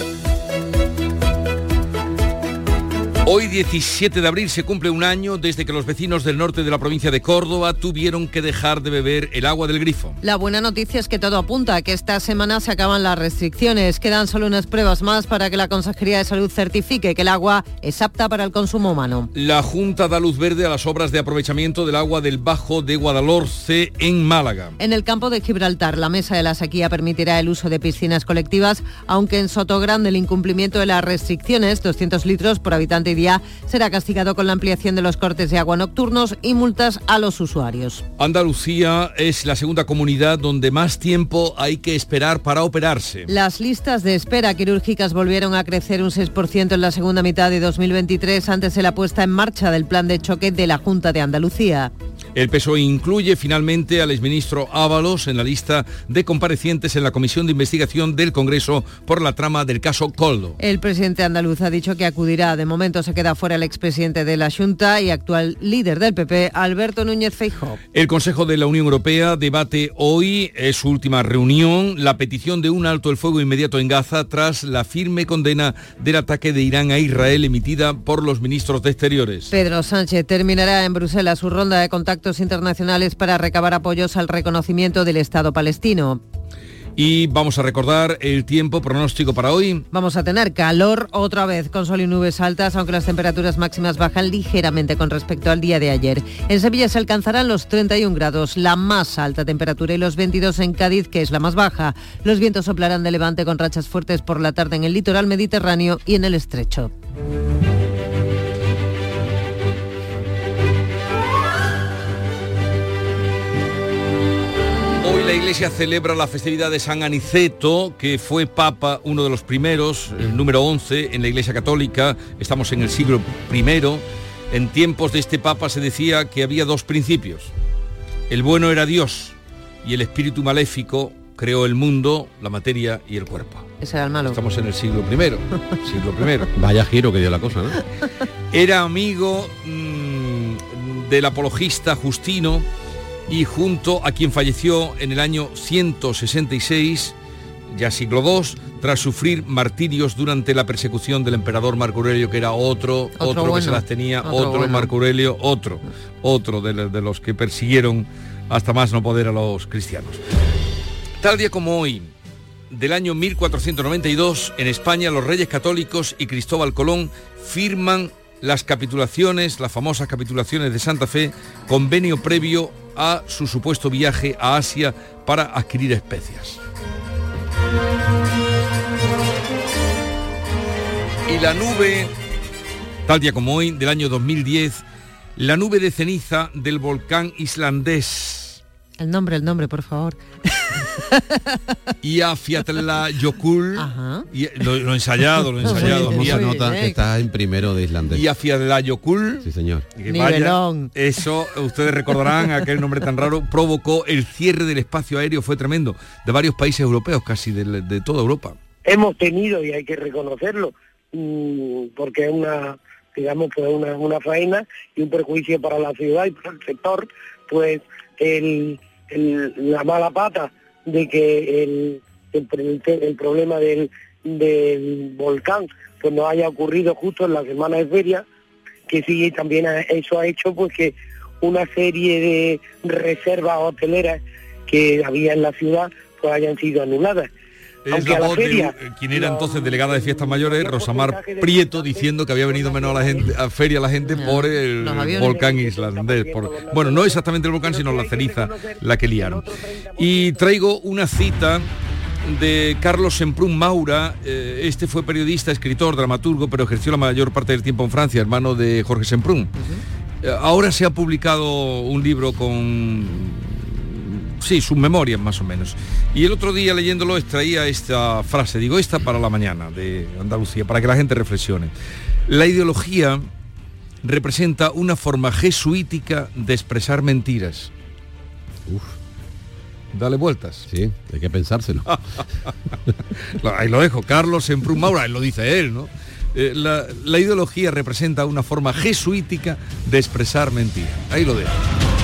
Hoy, 17 de abril, se cumple un año desde que los vecinos del norte de la provincia de Córdoba tuvieron que dejar de beber el agua del grifo. La buena noticia es que todo apunta a que esta semana se acaban las restricciones. Quedan solo unas pruebas más para que la Consejería de Salud certifique que el agua es apta para el consumo humano. La Junta da luz verde a las obras de aprovechamiento del agua del Bajo de Guadalhorce en Málaga. En el campo de Gibraltar, la Mesa de la Sequía permitirá el uso de piscinas colectivas, aunque en Sotogrande el incumplimiento de las restricciones, 200 litros por habitante y día, será castigado con la ampliación de los cortes de agua nocturnos y multas a los usuarios. Andalucía es la segunda comunidad donde más tiempo hay que esperar para operarse. Las listas de espera quirúrgicas volvieron a crecer un 6% en la segunda mitad de 2023 antes de la puesta en marcha del plan de choque de la Junta de Andalucía. El PSOE incluye finalmente al exministro Ábalos en la lista de comparecientes en la Comisión de Investigación del Congreso por la trama del caso Coldo. El presidente andaluz ha dicho que acudirá. De momento se queda fuera el expresidente de la Junta y actual líder del PP, Alberto Núñez Feijóo. El Consejo de la Unión Europea debate hoy, es su última reunión, la petición de un alto el fuego inmediato en Gaza tras la firme condena del ataque de Irán a Israel emitida por los ministros de Exteriores. Pedro Sánchez terminará en Bruselas su ronda de contactos internacionales para recabar apoyos al reconocimiento del Estado palestino. Y vamos a recordar el tiempo pronóstico para hoy. Vamos a tener calor otra vez con sol y nubes altas, aunque las temperaturas máximas bajan ligeramente con respecto al día de ayer. En Sevilla se alcanzarán los 31 grados, la más alta temperatura, y los 22 en Cádiz, que es la más baja. Los vientos soplarán de levante con rachas fuertes por la tarde en el litoral mediterráneo y en el estrecho. Hoy la Iglesia celebra la festividad de San Aniceto, que fue papa, uno de los primeros, el número 11 en la Iglesia Católica. Estamos en el siglo I. En tiempos de este papa se decía que había dos principios. El bueno era Dios y el espíritu maléfico creó el mundo, la materia y el cuerpo. Ese era el malo. Estamos en el siglo I. Vaya giro que dio la cosa, ¿no? Era amigo del apologista Justino, y junto a quien falleció en el año 166, ya siglo II, tras sufrir martirios durante la persecución del emperador Marco Aurelio, que era otro bueno, que se las tenía, otro bueno. Marco Aurelio, otro de los que persiguieron hasta más no poder a los cristianos. Tal día como hoy, del año 1492, en España los reyes católicos y Cristóbal Colón firman las capitulaciones, las famosas capitulaciones de Santa Fe, convenio previo a su supuesto viaje a Asia para adquirir especias. Y la nube, tal día como hoy, del año 2010, la nube de ceniza del volcán islandés. El nombre, por favor. y a Fiatlayokul, y lo he ensayado. ¿Cómo se nota que está en primero de islandés? Y a Fiatlayokul, sí señor. Eso, ustedes recordarán, aquel nombre tan raro, provocó el cierre del espacio aéreo, fue tremendo, de varios países europeos, casi de toda Europa. Hemos tenido, y hay que reconocerlo, porque es una faena y un perjuicio para la ciudad y para el sector, pues la mala pata de que el problema del volcán pues no haya ocurrido justo en la semana de feria, que sí, también eso ha hecho pues que una serie de reservas hoteleras que había en la ciudad pues hayan sido anuladas. Es la voz de quien era entonces delegada de Fiestas Mayores, Rosamar Prieto, diciendo que había venido menos a feria la gente por el volcán islandés. Bueno, no exactamente el volcán, sino la ceniza la que liaron. Y traigo una cita de Carlos Semprún Maura. Este fue periodista, escritor, dramaturgo, pero ejerció la mayor parte del tiempo en Francia, hermano de Jorge Semprún. Ahora se ha publicado un libro con... sí, sus memorias más o menos. Y el otro día leyéndolo extraía esta frase, digo, esta para la mañana de Andalucía, para que la gente reflexione. La ideología representa una forma jesuítica de expresar mentiras. Dale vueltas. Sí, hay que pensárselo. Ahí lo dejo, Carlos Semprún Maura, lo dice él, ¿no? La ideología representa una forma jesuítica de expresar mentiras. Ahí lo dejo.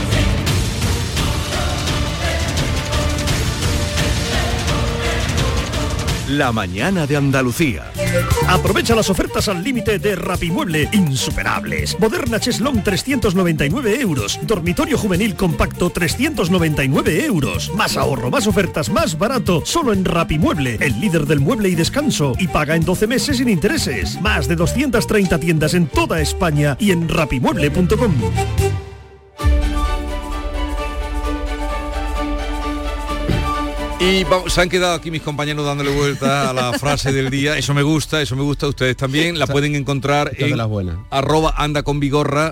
La mañana de Andalucía. Aprovecha las ofertas al límite de Rapimueble, insuperables. Moderna Cheslong 399 euros. Dormitorio juvenil compacto 399 euros. Más ahorro, más ofertas, más barato. Solo en Rapimueble, el líder del mueble y descanso. Y paga en 12 meses sin intereses. Más de 230 tiendas en toda España y en rapimueble.com. Y se han quedado aquí mis compañeros dándole vuelta a la frase del día. Eso me gusta, ustedes también. La pueden encontrar en @andaconvigorra,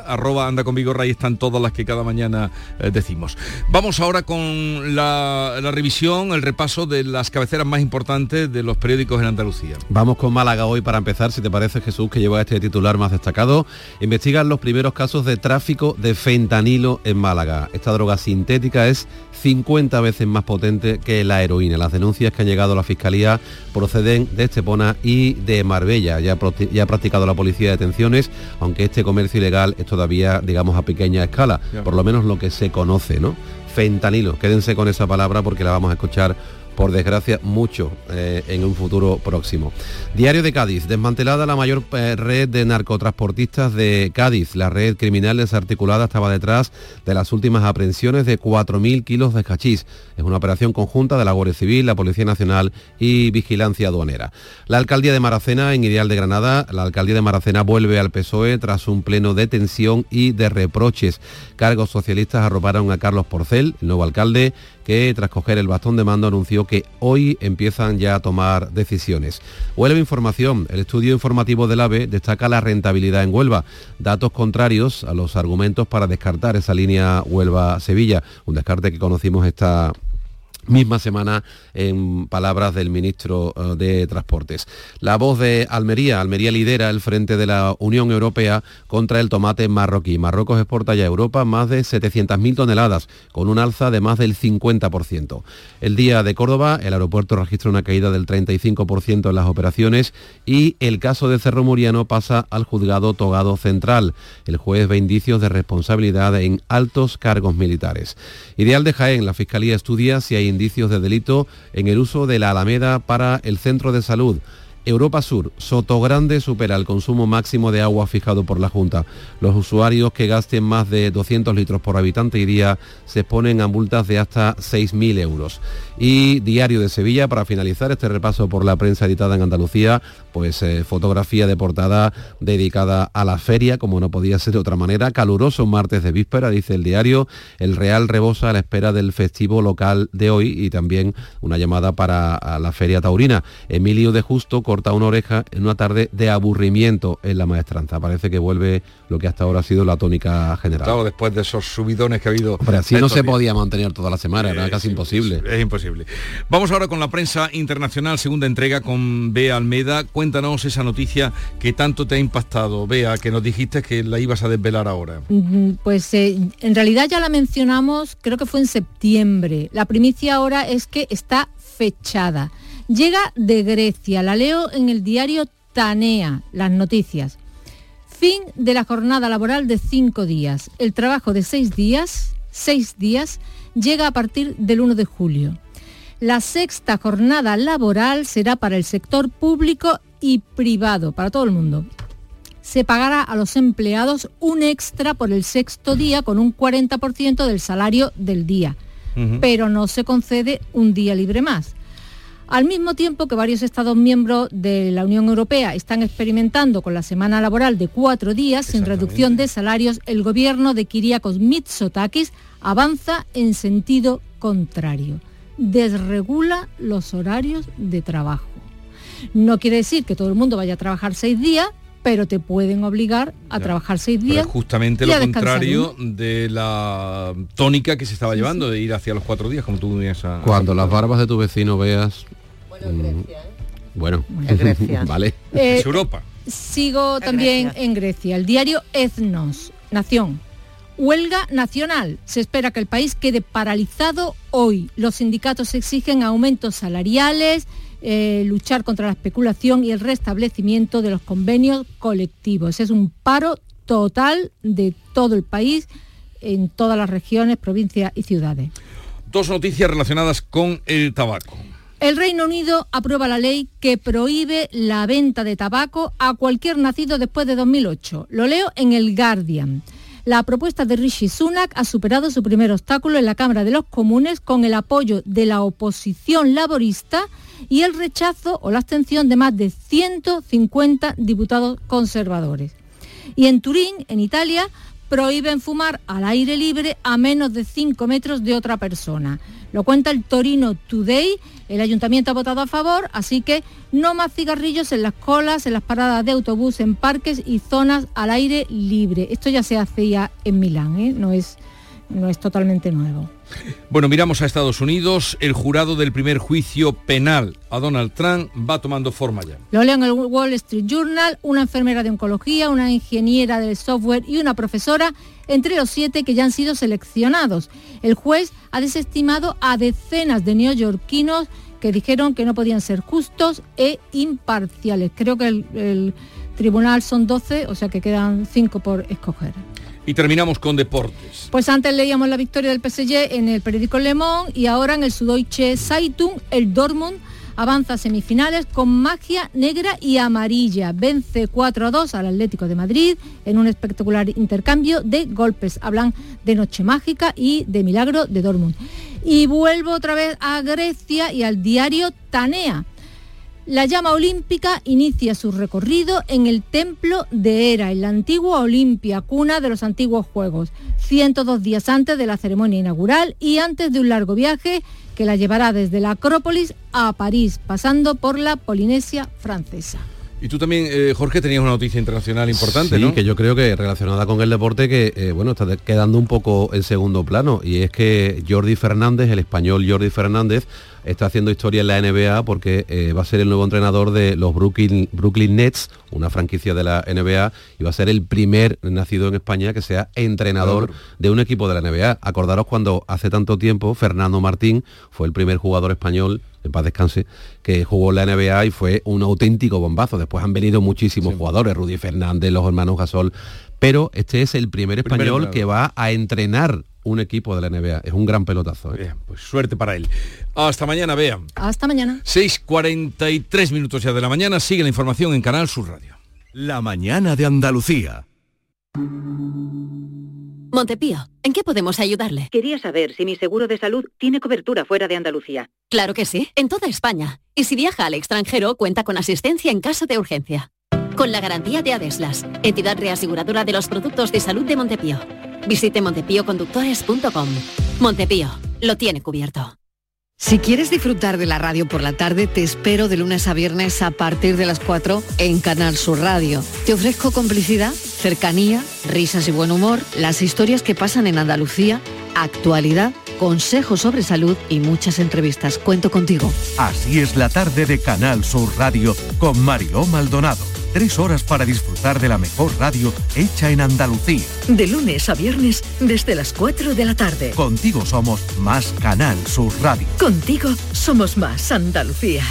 ahí están todas las que cada mañana decimos. Vamos ahora con la revisión, el repaso de las cabeceras más importantes de los periódicos en Andalucía. Vamos con Málaga hoy para empezar, si te parece, Jesús, que lleva este titular más destacado. Investigan los primeros casos de tráfico de fentanilo en Málaga. Esta droga sintética es 50 veces más potente que la heroína. Las denuncias que han llegado a la Fiscalía proceden de Estepona y de Marbella. Ya ha practicado la policía detenciones, aunque este comercio ilegal es todavía, digamos, a pequeña escala, por lo menos lo que se conoce, ¿no? Fentanilo, quédense con esa palabra porque la vamos a escuchar, por desgracia, mucho en un futuro próximo. Diario de Cádiz. Desmantelada la mayor red de narcotransportistas de Cádiz. La red criminal desarticulada estaba detrás de las últimas aprehensiones de 4.000 kilos de hachís. Es una operación conjunta de la Guardia Civil, la Policía Nacional y Vigilancia Aduanera. La alcaldía de Maracena, en Ideal de Granada, la alcaldía de Maracena vuelve al PSOE tras un pleno de tensión y de reproches. Cargos socialistas arroparon a Carlos Porcel, el nuevo alcalde, que tras coger el bastón de mando anunció que hoy empiezan ya a tomar decisiones. Huelva Información. El estudio informativo del AVE destaca la rentabilidad en Huelva. Datos contrarios a los argumentos para descartar esa línea Huelva-Sevilla. Un descarte que conocimos esta misma semana en palabras del ministro de Transportes. La Voz de Almería. Almería lidera el frente de la Unión Europea contra el tomate marroquí. Marruecos exporta ya a Europa más de 700.000 toneladas, con un alza de más del 50%. El Día de Córdoba, el aeropuerto registra una caída del 35% en las operaciones y el caso de Cerro Muriano pasa al juzgado togado central. El juez ve indicios de responsabilidad en altos cargos militares. Ideal de Jaén. La Fiscalía estudia si hay indicios de delito en el uso de la Alameda para el centro de salud. Europa Sur. Sotogrande supera el consumo máximo de agua fijado por la Junta. Los usuarios que gasten más de 200 litros por habitante y día se exponen a multas de hasta 6.000 euros. Y Diario de Sevilla, para finalizar este repaso por la prensa editada en Andalucía, pues fotografía de portada dedicada a la feria, como no podía ser de otra manera. Caluroso martes de víspera, dice el diario. El Real rebosa a la espera del festivo local de hoy y también una llamada para la feria taurina. Emilio de Justo cortado una oreja en una tarde de aburrimiento en la maestranza. Parece que vuelve lo que hasta ahora ha sido la tónica general. Claro, después de esos subidones que ha habido. Pero así no se podía mantener toda la semana, era casi imposible. Es imposible. Vamos ahora con la prensa internacional, segunda entrega con Bea Almeda. Cuéntanos esa noticia que tanto te ha impactado, Bea, que nos dijiste que la ibas a desvelar ahora. Pues en realidad ya la mencionamos, creo que fue en septiembre. La primicia ahora es que está fechada. Llega de Grecia, la leo en el diario Tanea, las noticias. Fin de la jornada laboral de 5 días. El trabajo de 6 días, llega a partir del 1 de julio. La 6ª jornada laboral será para el sector público y privado, para todo el mundo. Se pagará a los empleados un extra por el 6º día con un 40% del salario del día, pero no se concede un día libre más. Al mismo tiempo que varios Estados miembros de la Unión Europea están experimentando con la semana laboral de 4 días sin reducción de salarios, el gobierno de Kyriakos Mitsotakis avanza en sentido contrario. Desregula los horarios de trabajo. No quiere decir que todo el mundo vaya a trabajar 6 días, pero te pueden obligar a trabajar 6 días. Pero es justamente lo contrario de la tónica que se estaba llevando, de ir hacia los 4 días, como tú venías a... Cuando las barbas de tu vecino veas... Bueno, Grecia. Vale. Es Europa. Sigo también en Grecia. El diario Ethnos, Nación. Huelga nacional. Se espera que el país quede paralizado hoy. Los sindicatos exigen aumentos salariales, luchar contra la especulación y el restablecimiento de los convenios colectivos. Es un paro total de todo el país, en todas las regiones, provincias y ciudades. 2 noticias relacionadas con el tabaco. El Reino Unido aprueba la ley que prohíbe la venta de tabaco a cualquier nacido después de 2008. Lo leo en el Guardian. La propuesta de Rishi Sunak ha superado su primer obstáculo en la Cámara de los Comunes con el apoyo de la oposición laborista y el rechazo o la abstención de más de 150 diputados conservadores. Y en Turín, en Italia, prohíben fumar al aire libre a menos de 5 metros de otra persona. Lo cuenta el Torino Today. El ayuntamiento ha votado a favor, así que no más cigarrillos en las colas, en las paradas de autobús, en parques y zonas al aire libre. Esto ya se hacía en Milán, no es totalmente nuevo. Bueno, miramos a Estados Unidos. El jurado del primer juicio penal a Donald Trump va tomando forma ya. Lo leo en el Wall Street Journal. Una enfermera de oncología, una ingeniera del software y una profesora, entre los 7 que ya han sido seleccionados. El juez ha desestimado a decenas de neoyorquinos que dijeron que no podían ser justos e imparciales. Creo que el tribunal son 12, o sea que quedan 5 por escoger. Y terminamos con deportes. Pues antes leíamos la victoria del PSG en el periódico Le Monde y ahora en el Süddeutsche Zeitung el Dortmund avanza a semifinales con magia negra y amarilla. Vence 4-2 al Atlético de Madrid en un espectacular intercambio de golpes. Hablan de noche mágica y de milagro de Dortmund. Y vuelvo otra vez a Grecia y al diario Tanea. La llama olímpica inicia su recorrido en el templo de Hera, en la antigua Olimpia, cuna de los antiguos Juegos, 102 días antes de la ceremonia inaugural y antes de un largo viaje que la llevará desde la Acrópolis a París, pasando por la Polinesia francesa. Y tú también, Jorge, tenías una noticia internacional importante, sí, ¿no? Que yo creo que relacionada con el deporte que, está quedando un poco en segundo plano, y es que Jordi Fernández, el español Jordi Fernández, está haciendo historia en la NBA porque va a ser el nuevo entrenador de los Brooklyn Nets, una franquicia de la NBA, y va a ser el primer nacido en España que sea entrenador de un equipo de la NBA. Acordaros cuando hace tanto tiempo Fernando Martín fue el primer jugador español, en paz descanse, que jugó en la NBA y fue un auténtico bombazo. Después han venido muchísimos jugadores, Rudy Fernández, los hermanos Gasol, pero este es el primer español que va a entrenar un equipo de la NBA. Es un gran pelotazo. Bien, pues suerte para él. Hasta mañana, Bea. Hasta mañana. 6:43 minutos ya de la mañana. Sigue la información en Canal Sur Radio. La mañana de Andalucía. Montepío, ¿en qué podemos ayudarle? Quería saber si mi seguro de salud tiene cobertura fuera de Andalucía. Claro que sí, en toda España. Y si viaja al extranjero, cuenta con asistencia en caso de urgencia. Con la garantía de Adeslas, entidad reaseguradora de los productos de salud de Montepío. Visite montepíoconductores.com. Montepío, lo tiene cubierto. Si quieres disfrutar de la radio por la tarde, te espero de lunes a viernes a partir de las 4 en Canal Sur Radio. Te ofrezco complicidad, cercanía, risas y buen humor, las historias que pasan en Andalucía, actualidad, consejos sobre salud y muchas entrevistas. Cuento contigo. Así es la tarde de Canal Sur Radio con Mariló Maldonado. 3 horas para disfrutar de la mejor radio hecha en Andalucía. De lunes a viernes desde las 4 de la tarde. Contigo somos más Canal Sur Radio. Contigo somos más Andalucía.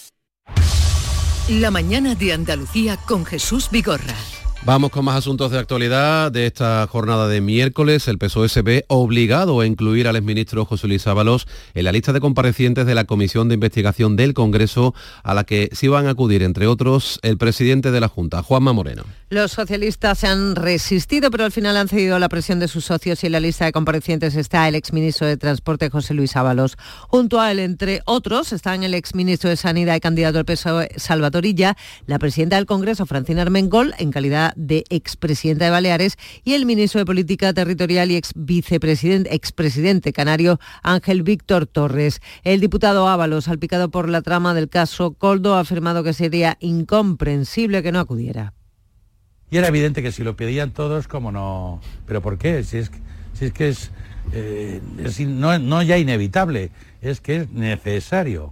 La mañana de Andalucía con Jesús Vigorra. Vamos con más asuntos de actualidad de esta jornada de miércoles. El PSOE se ve obligado a incluir al exministro José Luis Ábalos en la lista de comparecientes de la Comisión de Investigación del Congreso, a la que sí van a acudir, entre otros, el presidente de la Junta, Juanma Moreno. Los socialistas se han resistido, pero al final han cedido a la presión de sus socios y en la lista de comparecientes está el exministro de Transporte, José Luis Ábalos. Junto a él, entre otros, están el exministro de Sanidad y candidato al PSOE, Salvador Illa, la presidenta del Congreso, Francina Armengol, en calidad de expresidenta de Baleares, y el ministro de Política Territorial y expresidente canario, Ángel Víctor Torres. El diputado Ábalos, salpicado por la trama del caso Koldo, ha afirmado que sería incomprensible que no acudiera. Y era evidente que si lo pedían todos, ¿cómo no? ¿Pero por qué? Si es que no ya inevitable, es que es necesario,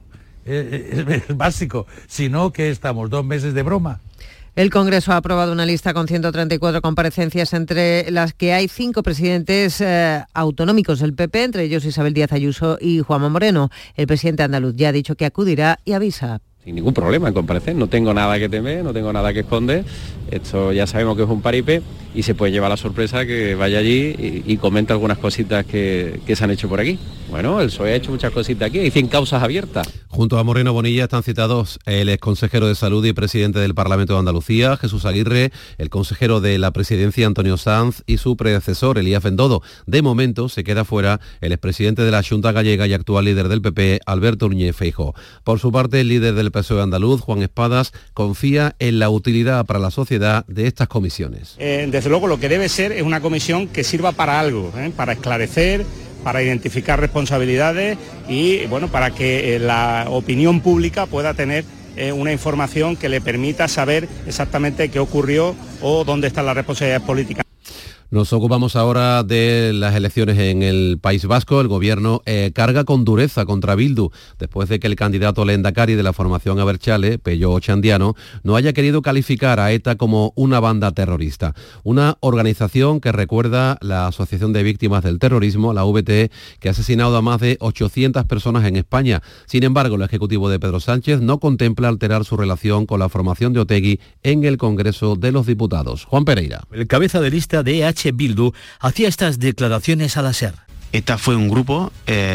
es básico, si no, que estamos 2 meses de broma. El Congreso ha aprobado una lista con 134 comparecencias, entre las que hay 5 presidentes autonómicos del PP, entre ellos Isabel Díaz Ayuso y Juanma Moreno. El presidente andaluz ya ha dicho que acudirá y avisa. Sin ningún problema en comparecer, no tengo nada que temer, no tengo nada que esconder, esto ya sabemos que es un paripé y se puede llevar la sorpresa que vaya allí y comente algunas cositas que se han hecho por aquí. Bueno, el PSOE ha hecho muchas cositas aquí, hay 100 causas abiertas. Junto a Moreno Bonilla están citados el exconsejero de Salud y presidente del Parlamento de Andalucía, Jesús Aguirre, el consejero de la Presidencia, Antonio Sanz, y su predecesor, Elías Bendodo. De momento se queda fuera el expresidente de la Xunta Gallega y actual líder del PP, Alberto Núñez Feijóo. Por su parte, el líder del PSOE andaluz, Juan Espadas, confía en la utilidad para la sociedad de estas comisiones. Desde luego lo que debe ser es una comisión que sirva para algo, para esclarecer, para identificar responsabilidades y bueno, para que la opinión pública pueda tener una información que le permita saber exactamente qué ocurrió o dónde están las responsabilidades políticas. Nos ocupamos ahora de las elecciones en el País Vasco. El gobierno carga con dureza contra Bildu, después de que el candidato lehendakari de la formación Abertzale, Pello Ochandiano, no haya querido calificar a ETA como una banda terrorista. Una organización que recuerda la Asociación de Víctimas del Terrorismo, la VTE, que ha asesinado a más de 800 personas en España. Sin embargo, el Ejecutivo de Pedro Sánchez no contempla alterar su relación con la formación de Otegi en el Congreso de los Diputados. Juan Pereira. El cabeza de lista de Bildu hacía estas declaraciones al SER. ETA fue un grupo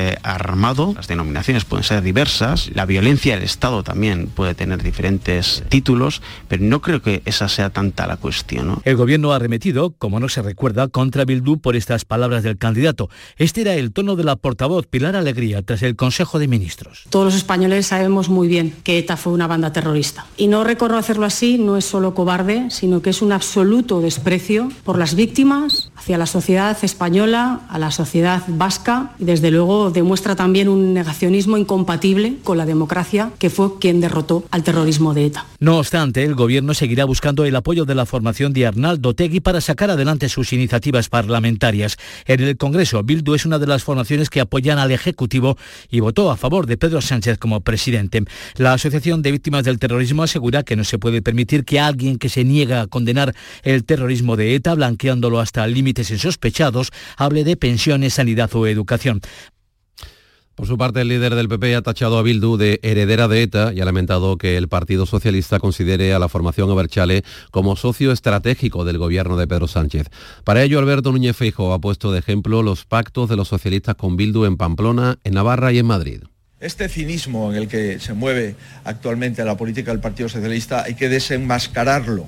armado, las denominaciones pueden ser diversas, la violencia del Estado también puede tener diferentes títulos, pero no creo que esa sea tanta la cuestión, ¿no? El gobierno ha arremetido, como no se recuerda, contra Bildu por estas palabras del candidato. Este era el tono de la portavoz Pilar Alegría tras el Consejo de Ministros. Todos los españoles sabemos muy bien que ETA fue una banda terrorista. Y no reconocerlo así no es solo cobarde, sino que es un absoluto desprecio por las víctimas, hacia la sociedad española, a la sociedad vasca, y desde luego demuestra también un negacionismo incompatible con la democracia, que fue quien derrotó al terrorismo de ETA. No obstante, el gobierno seguirá buscando el apoyo de la formación de Arnaldo Otegi para sacar adelante sus iniciativas parlamentarias. En el Congreso, Bildu es una de las formaciones que apoyan al Ejecutivo y votó a favor de Pedro Sánchez como presidente. La Asociación de Víctimas del Terrorismo asegura que no se puede permitir que alguien que se niega a condenar el terrorismo de ETA, blanqueándolo hasta límites insospechados, hable de pensiones, sanidad o educación. Por su parte, el líder del PP ha tachado a Bildu de heredera de ETA y ha lamentado que el Partido Socialista considere a la formación Abertzale como socio estratégico del gobierno de Pedro Sánchez. Para ello, Alberto Núñez Feijóo ha puesto de ejemplo los pactos de los socialistas con Bildu en Pamplona, en Navarra y en Madrid. Este cinismo en el que se mueve actualmente la política del Partido Socialista hay que desenmascararlo.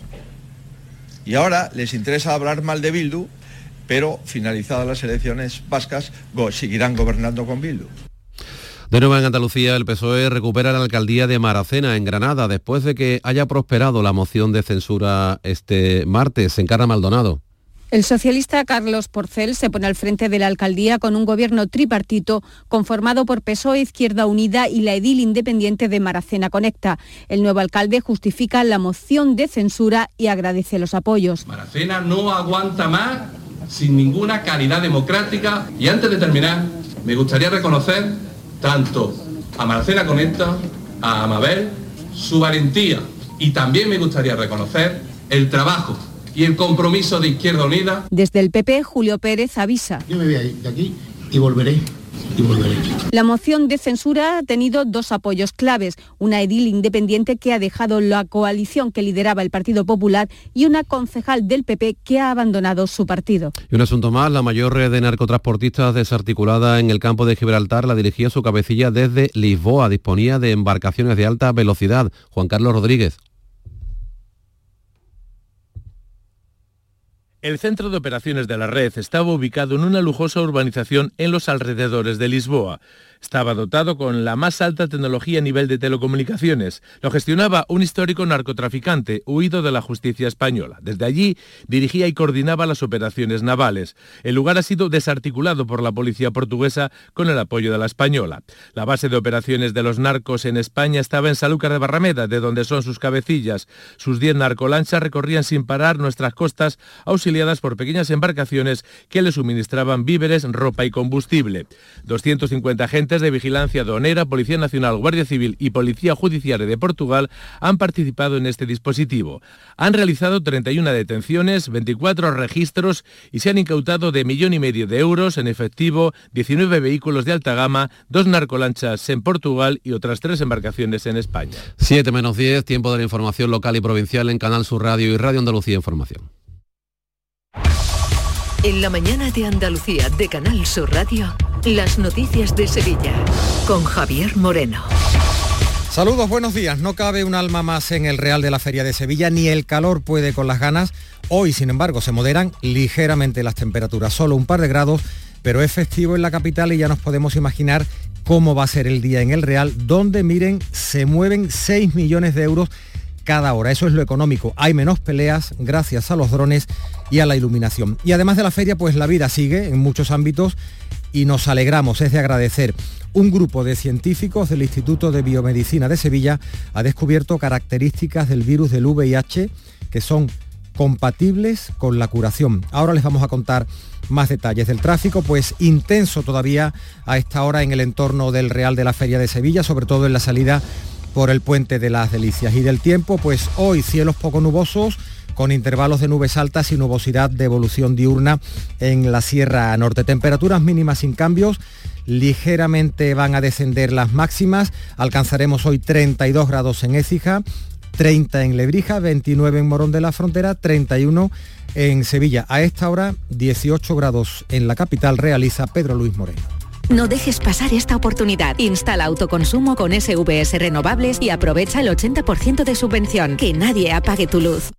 Y ahora les interesa hablar mal de Bildu, pero finalizadas las elecciones vascas seguirán gobernando con Bildu. De nuevo en Andalucía, el PSOE recupera la alcaldía de Maracena, en Granada, después de que haya prosperado la moción de censura este martes. Encarna Maldonado. El socialista Carlos Porcel se pone al frente de la alcaldía con un gobierno tripartito conformado por PSOE, Izquierda Unida y la edil independiente de Maracena Conecta. El nuevo alcalde justifica la moción de censura y agradece los apoyos. Maracena no aguanta más sin ninguna calidad democrática y antes de terminar me gustaría reconocer tanto a Maracena Conecta, a Amabel, su valentía y también me gustaría reconocer el trabajo y el compromiso de Izquierda Unida. Desde el PP, Julio Pérez avisa. Yo me voy a ir de aquí y volveré. La moción de censura ha tenido dos apoyos claves, una edil independiente que ha dejado la coalición que lideraba el Partido Popular y una concejal del PP que ha abandonado su partido. Y un asunto más, la mayor red de narcotransportistas desarticulada en el campo de Gibraltar la dirigía su cabecilla desde Lisboa, disponía de embarcaciones de alta velocidad. Juan Carlos Rodríguez. El centro de operaciones de la red estaba ubicado en una lujosa urbanización en los alrededores de Lisboa. Estaba dotado con la más alta tecnología a nivel de telecomunicaciones. Lo gestionaba un histórico narcotraficante huido de la justicia española. Desde allí dirigía y coordinaba las operaciones navales. El lugar ha sido desarticulado por la policía portuguesa con el apoyo de la española. La base de operaciones de los narcos en España estaba en Sanlúcar de Barrameda, de donde son sus cabecillas. Sus 10 narcolanchas recorrían sin parar nuestras costas, auxiliadas por pequeñas embarcaciones que le suministraban víveres, ropa y combustible. 250 agentes de vigilancia aduanera, Policía Nacional, Guardia Civil y Policía Judiciaria de Portugal han participado en este dispositivo. Han realizado 31 detenciones, 24 registros y se han incautado de 1,5 millones de euros en efectivo, 19 vehículos de alta gama, 2 narcolanchas en Portugal y otras 3 embarcaciones en España. 7 menos 10, tiempo de la información local y provincial en Canal Sur Radio y Radio Andalucía Información. En la mañana de Andalucía de Canal Sur Radio, las noticias de Sevilla, con Javier Moreno. Saludos, buenos días. No cabe un alma más en el Real de la Feria de Sevilla, ni el calor puede con las ganas. Hoy, sin embargo, se moderan ligeramente las temperaturas, solo un par de grados, pero es festivo en la capital y ya nos podemos imaginar cómo va a ser el día en el Real, donde, miren, se mueven 6 millones de euros cada hora. Eso es lo económico. Hay menos peleas gracias a los drones y a la iluminación. Y además de la feria, pues la vida sigue en muchos ámbitos y nos alegramos, es de agradecer. Un grupo de científicos del Instituto de Biomedicina de Sevilla ha descubierto características del virus del VIH que son compatibles con la curación. Ahora les vamos a contar más detalles del tráfico, pues intenso todavía a esta hora en el entorno del Real de la Feria de Sevilla, sobre todo en la salida por el Puente de las Delicias. Y del tiempo, pues hoy cielos poco nubosos, con intervalos de nubes altas y nubosidad de evolución diurna en la Sierra Norte. Temperaturas mínimas sin cambios, ligeramente van a descender las máximas. Alcanzaremos hoy 32 grados en Écija, 30 en Lebrija, 29 en Morón de la Frontera, 31 en Sevilla. A esta hora, 18 grados en la capital, realiza Pedro Luis Moreno. No dejes pasar esta oportunidad. Instala autoconsumo con SVS Renovables y aprovecha el 80% de subvención. Que nadie apague tu luz.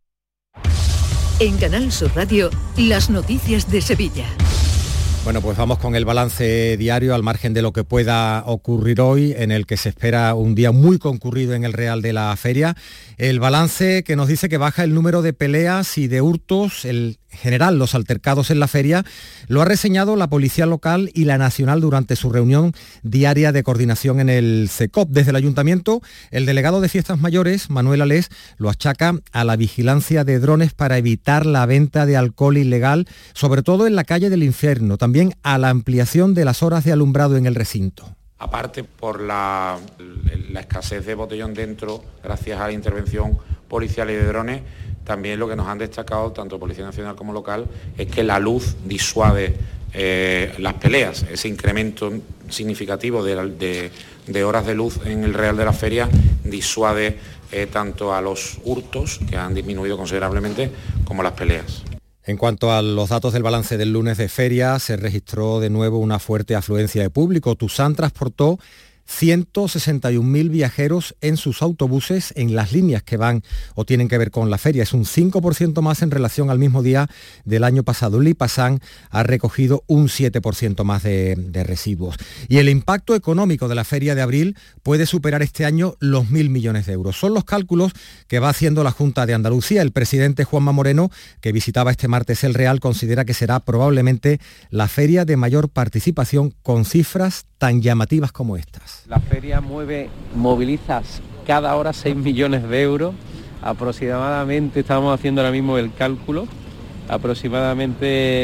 En Canal Sur Radio, las noticias de Sevilla. Bueno, pues vamos con el balance diario al margen de lo que pueda ocurrir hoy, en el que se espera un día muy concurrido en el Real de la Feria. El balance que nos dice que baja el número de peleas y de hurtos, el general, los altercados en la feria, lo ha reseñado la Policía Local y la Nacional durante su reunión diaria de coordinación en el CECOP. Desde el Ayuntamiento, el delegado de Fiestas Mayores, Manuel Alés, lo achaca a la vigilancia de drones para evitar la venta de alcohol ilegal, sobre todo en la calle del Infierno, también a la ampliación de las horas de alumbrado en el recinto. Aparte por la escasez de botellón dentro, gracias a la intervención policial y de drones, también lo que nos han destacado tanto Policía Nacional como local es que la luz disuade las peleas. Ese incremento significativo de horas de luz en el Real de la Feria disuade tanto a los hurtos, que han disminuido considerablemente, como las peleas. En cuanto a los datos del balance del lunes de feria, se registró de nuevo una fuerte afluencia de público. Tusán transportó 161.000 viajeros en sus autobuses en las líneas que van o tienen que ver con la feria. Es un 5% más en relación al mismo día del año pasado. Lipasán ha recogido un 7% más de residuos. Y el impacto económico de la feria de abril puede superar este año los 1.000 millones de euros. Son los cálculos que va haciendo la Junta de Andalucía. El presidente Juanma Moreno, que visitaba este martes el Real, considera que será probablemente la feria de mayor participación con cifras tan llamativas como estas. La feria moviliza cada hora 6 millones de euros, aproximadamente, estamos haciendo ahora mismo el cálculo, aproximadamente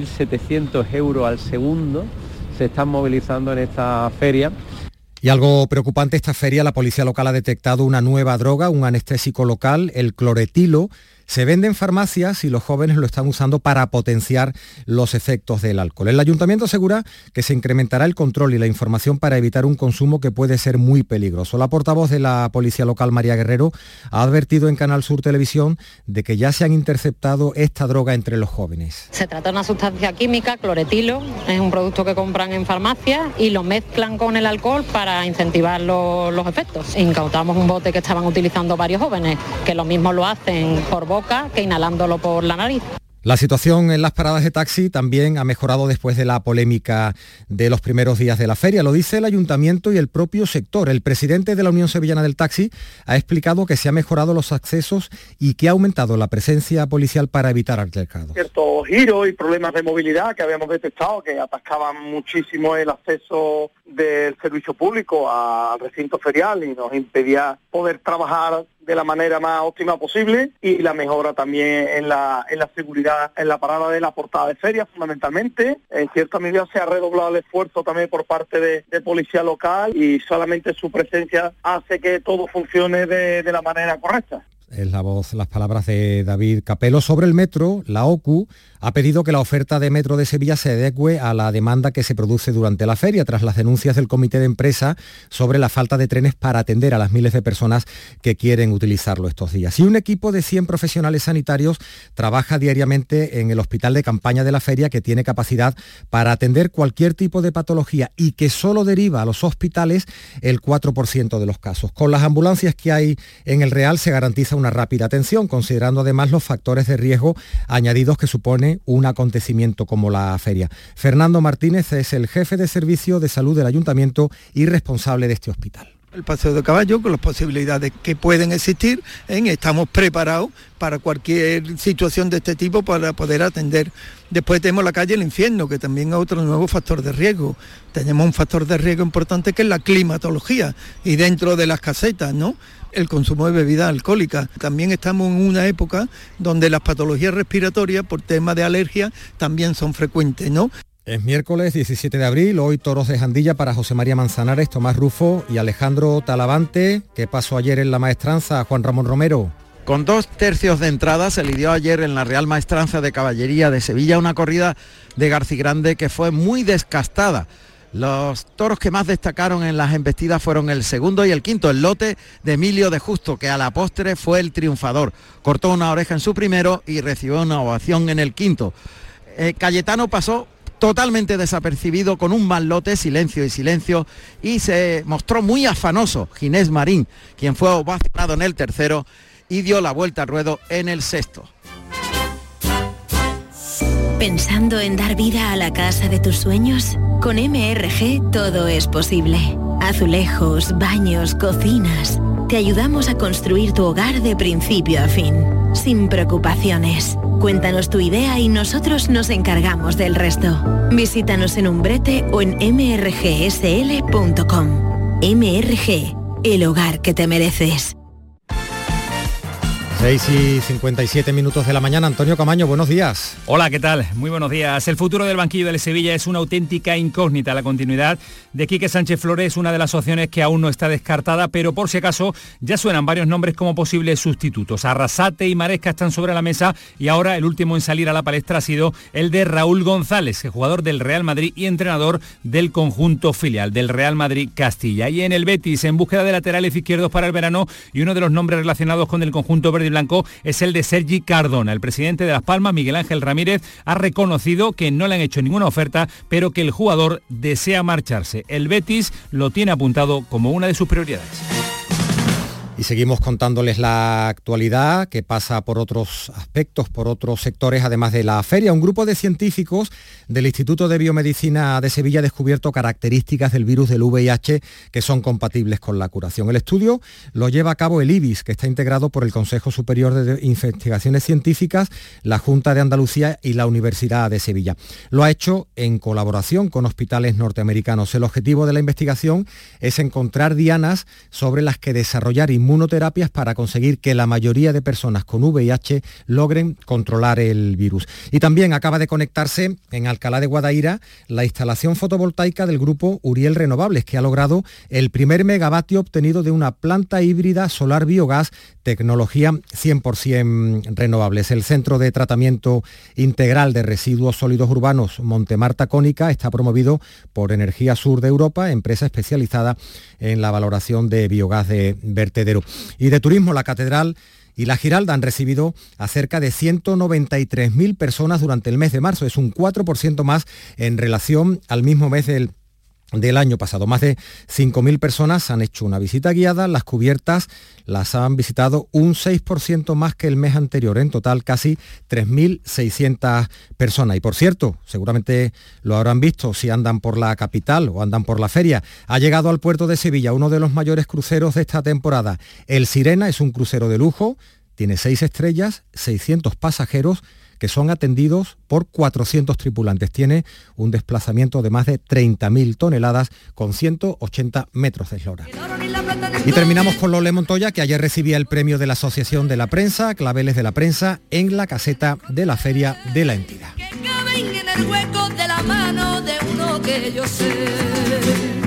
1.700 euros al segundo se están movilizando en esta feria. Y algo preocupante, esta feria, la policía local ha detectado una nueva droga, un anestésico local, el cloretilo. Se vende en farmacias y los jóvenes lo están usando para potenciar los efectos del alcohol. El ayuntamiento asegura que se incrementará el control y la información para evitar un consumo que puede ser muy peligroso. La portavoz de la policía local, María Guerrero, ha advertido en Canal Sur Televisión de que ya se han interceptado esta droga entre los jóvenes. Se trata de una sustancia química, cloretilo, es un producto que compran en farmacias y lo mezclan con el alcohol para incentivar los efectos. Incautamos un bote que estaban utilizando varios jóvenes, que lo mismo lo hacen por boca que inhalándolo por la nariz. La situación en las paradas de taxi también ha mejorado después de la polémica de los primeros días de la feria. Lo dice el ayuntamiento y el propio sector. El presidente de la Unión Sevillana del Taxi ha explicado que se han mejorado los accesos y que ha aumentado la presencia policial para evitar altercados. Ciertos giros y problemas de movilidad que habíamos detectado que atascaban muchísimo el acceso del servicio público al recinto ferial y nos impedía poder trabajar de la manera más óptima posible, y la mejora también en la seguridad en la parada de la portada de feria, fundamentalmente. En cierta medida se ha redoblado el esfuerzo también por parte de policía local, y solamente su presencia hace que todo funcione de la manera correcta. Es las palabras de David Capelo. Sobre el metro, la OCU ha pedido que la oferta de Metro de Sevilla se adecue a la demanda que se produce durante la feria, tras las denuncias del comité de empresa sobre la falta de trenes para atender a las miles de personas que quieren utilizarlo estos días. Y un equipo de 100 profesionales sanitarios trabaja diariamente en el hospital de campaña de la feria, que tiene capacidad para atender cualquier tipo de patología y que solo deriva a los hospitales el 4% de los casos. Con las ambulancias que hay en el Real se garantiza una rápida atención, considerando además los factores de riesgo añadidos que supone un acontecimiento como la feria. Fernando Martínez es el jefe de servicio de salud del ayuntamiento y responsable de este hospital. El paseo de caballo, con las posibilidades que pueden existir, estamos preparados para cualquier situación de este tipo para poder atender. Después tenemos la calle El Infierno, que también es otro nuevo factor de riesgo. Tenemos un factor de riesgo importante que es la climatología, y dentro de las casetas, ¿no?, el consumo de bebidas alcohólicas. También estamos en una época donde las patologías respiratorias por tema de alergia también son frecuentes, ¿no? Es miércoles 17 de abril, hoy toros de Jandilla para José María Manzanares, Tomás Rufo y Alejandro Talavante. ¿Qué pasó ayer en la maestranza, Juan Ramón Romero? Con 2/3 de entrada se lidió ayer en la Real Maestranza de Caballería de Sevilla una corrida de Garcigrande que fue muy descastada. Los toros que más destacaron en las embestidas fueron el segundo y el quinto, el lote de Emilio de Justo, que a la postre fue el triunfador. Cortó una oreja en su primero y recibió una ovación en el quinto. Cayetano pasó totalmente desapercibido con un mal lote, Silencio y Silencio, y se mostró muy afanoso Ginés Marín, quien fue ovacionado en el tercero y dio la vuelta al ruedo en el sexto. ¿Pensando en dar vida a la casa de tus sueños? Con MRG todo es posible. Azulejos, baños, cocinas. Te ayudamos a construir tu hogar de principio a fin, sin preocupaciones. Cuéntanos tu idea y nosotros nos encargamos del resto. Visítanos en Umbrete o en mrgsl.com. MRG, el hogar que te mereces. 6:57 de la mañana. Antonio Camaño, buenos días. Hola, ¿qué tal? Muy buenos días. El futuro del banquillo del Sevilla es una auténtica incógnita. La continuidad de Quique Sánchez Flores es una de las opciones que aún no está descartada, pero por si acaso ya suenan varios nombres como posibles sustitutos. Arrasate y Maresca están sobre la mesa, y ahora el último en salir a la palestra ha sido el de Raúl González, jugador del Real Madrid y entrenador del conjunto filial del Real Madrid Castilla. Y en el Betis, en búsqueda de laterales izquierdos para el verano, y uno de los nombres relacionados con el conjunto verde y blanco es el de Sergi Cardona. El presidente de Las Palmas, Miguel Ángel Ramírez, ha reconocido que no le han hecho ninguna oferta, pero que el jugador desea marcharse. El Betis lo tiene apuntado como una de sus prioridades. Y seguimos contándoles la actualidad que pasa por otros aspectos, por otros sectores, además de la feria. Un grupo de científicos del Instituto de Biomedicina de Sevilla ha descubierto características del virus del VIH que son compatibles con la curación. El estudio lo lleva a cabo el IBIS, que está integrado por el Consejo Superior de Investigaciones Científicas, la Junta de Andalucía y la Universidad de Sevilla. Lo ha hecho en colaboración con hospitales norteamericanos. El objetivo de la investigación es encontrar dianas sobre las que desarrollar inmunoterapias para conseguir que la mayoría de personas con VIH logren controlar el virus. Y también acaba de conectarse en Alcalá de Guadaira la instalación fotovoltaica del grupo Uriel Renovables, que ha logrado el primer megavatio obtenido de una planta híbrida solar biogás, tecnología 100% renovables. El Centro de Tratamiento Integral de Residuos Sólidos Urbanos Montemarta Cónica está promovido por Energía Sur de Europa, empresa especializada en la valoración de biogás de vertedero. Y de turismo, la Catedral y la Giralda han recibido a cerca de 193.000 personas durante el mes de marzo. Es un 4% más en relación al mismo mes del año pasado. Más de 5.000 personas han hecho una visita guiada. Las cubiertas las han visitado un 6% más que el mes anterior. En total, casi 3.600 personas. Y por cierto, seguramente lo habrán visto si andan por la capital o andan por la feria. Ha llegado al puerto de Sevilla uno de los mayores cruceros de esta temporada. El Sirena es un crucero de lujo, tiene 6 estrellas, 600 pasajeros, que son atendidos por 400 tripulantes. Tiene un desplazamiento de más de 30.000 toneladas con 180 metros de eslora. Y terminamos con Lole Montoya, que ayer recibía el premio de la Asociación de la Prensa, Claveles de la Prensa, en la caseta de la feria de la entidad. Que caben en el hueco de la mano de uno que yo sé.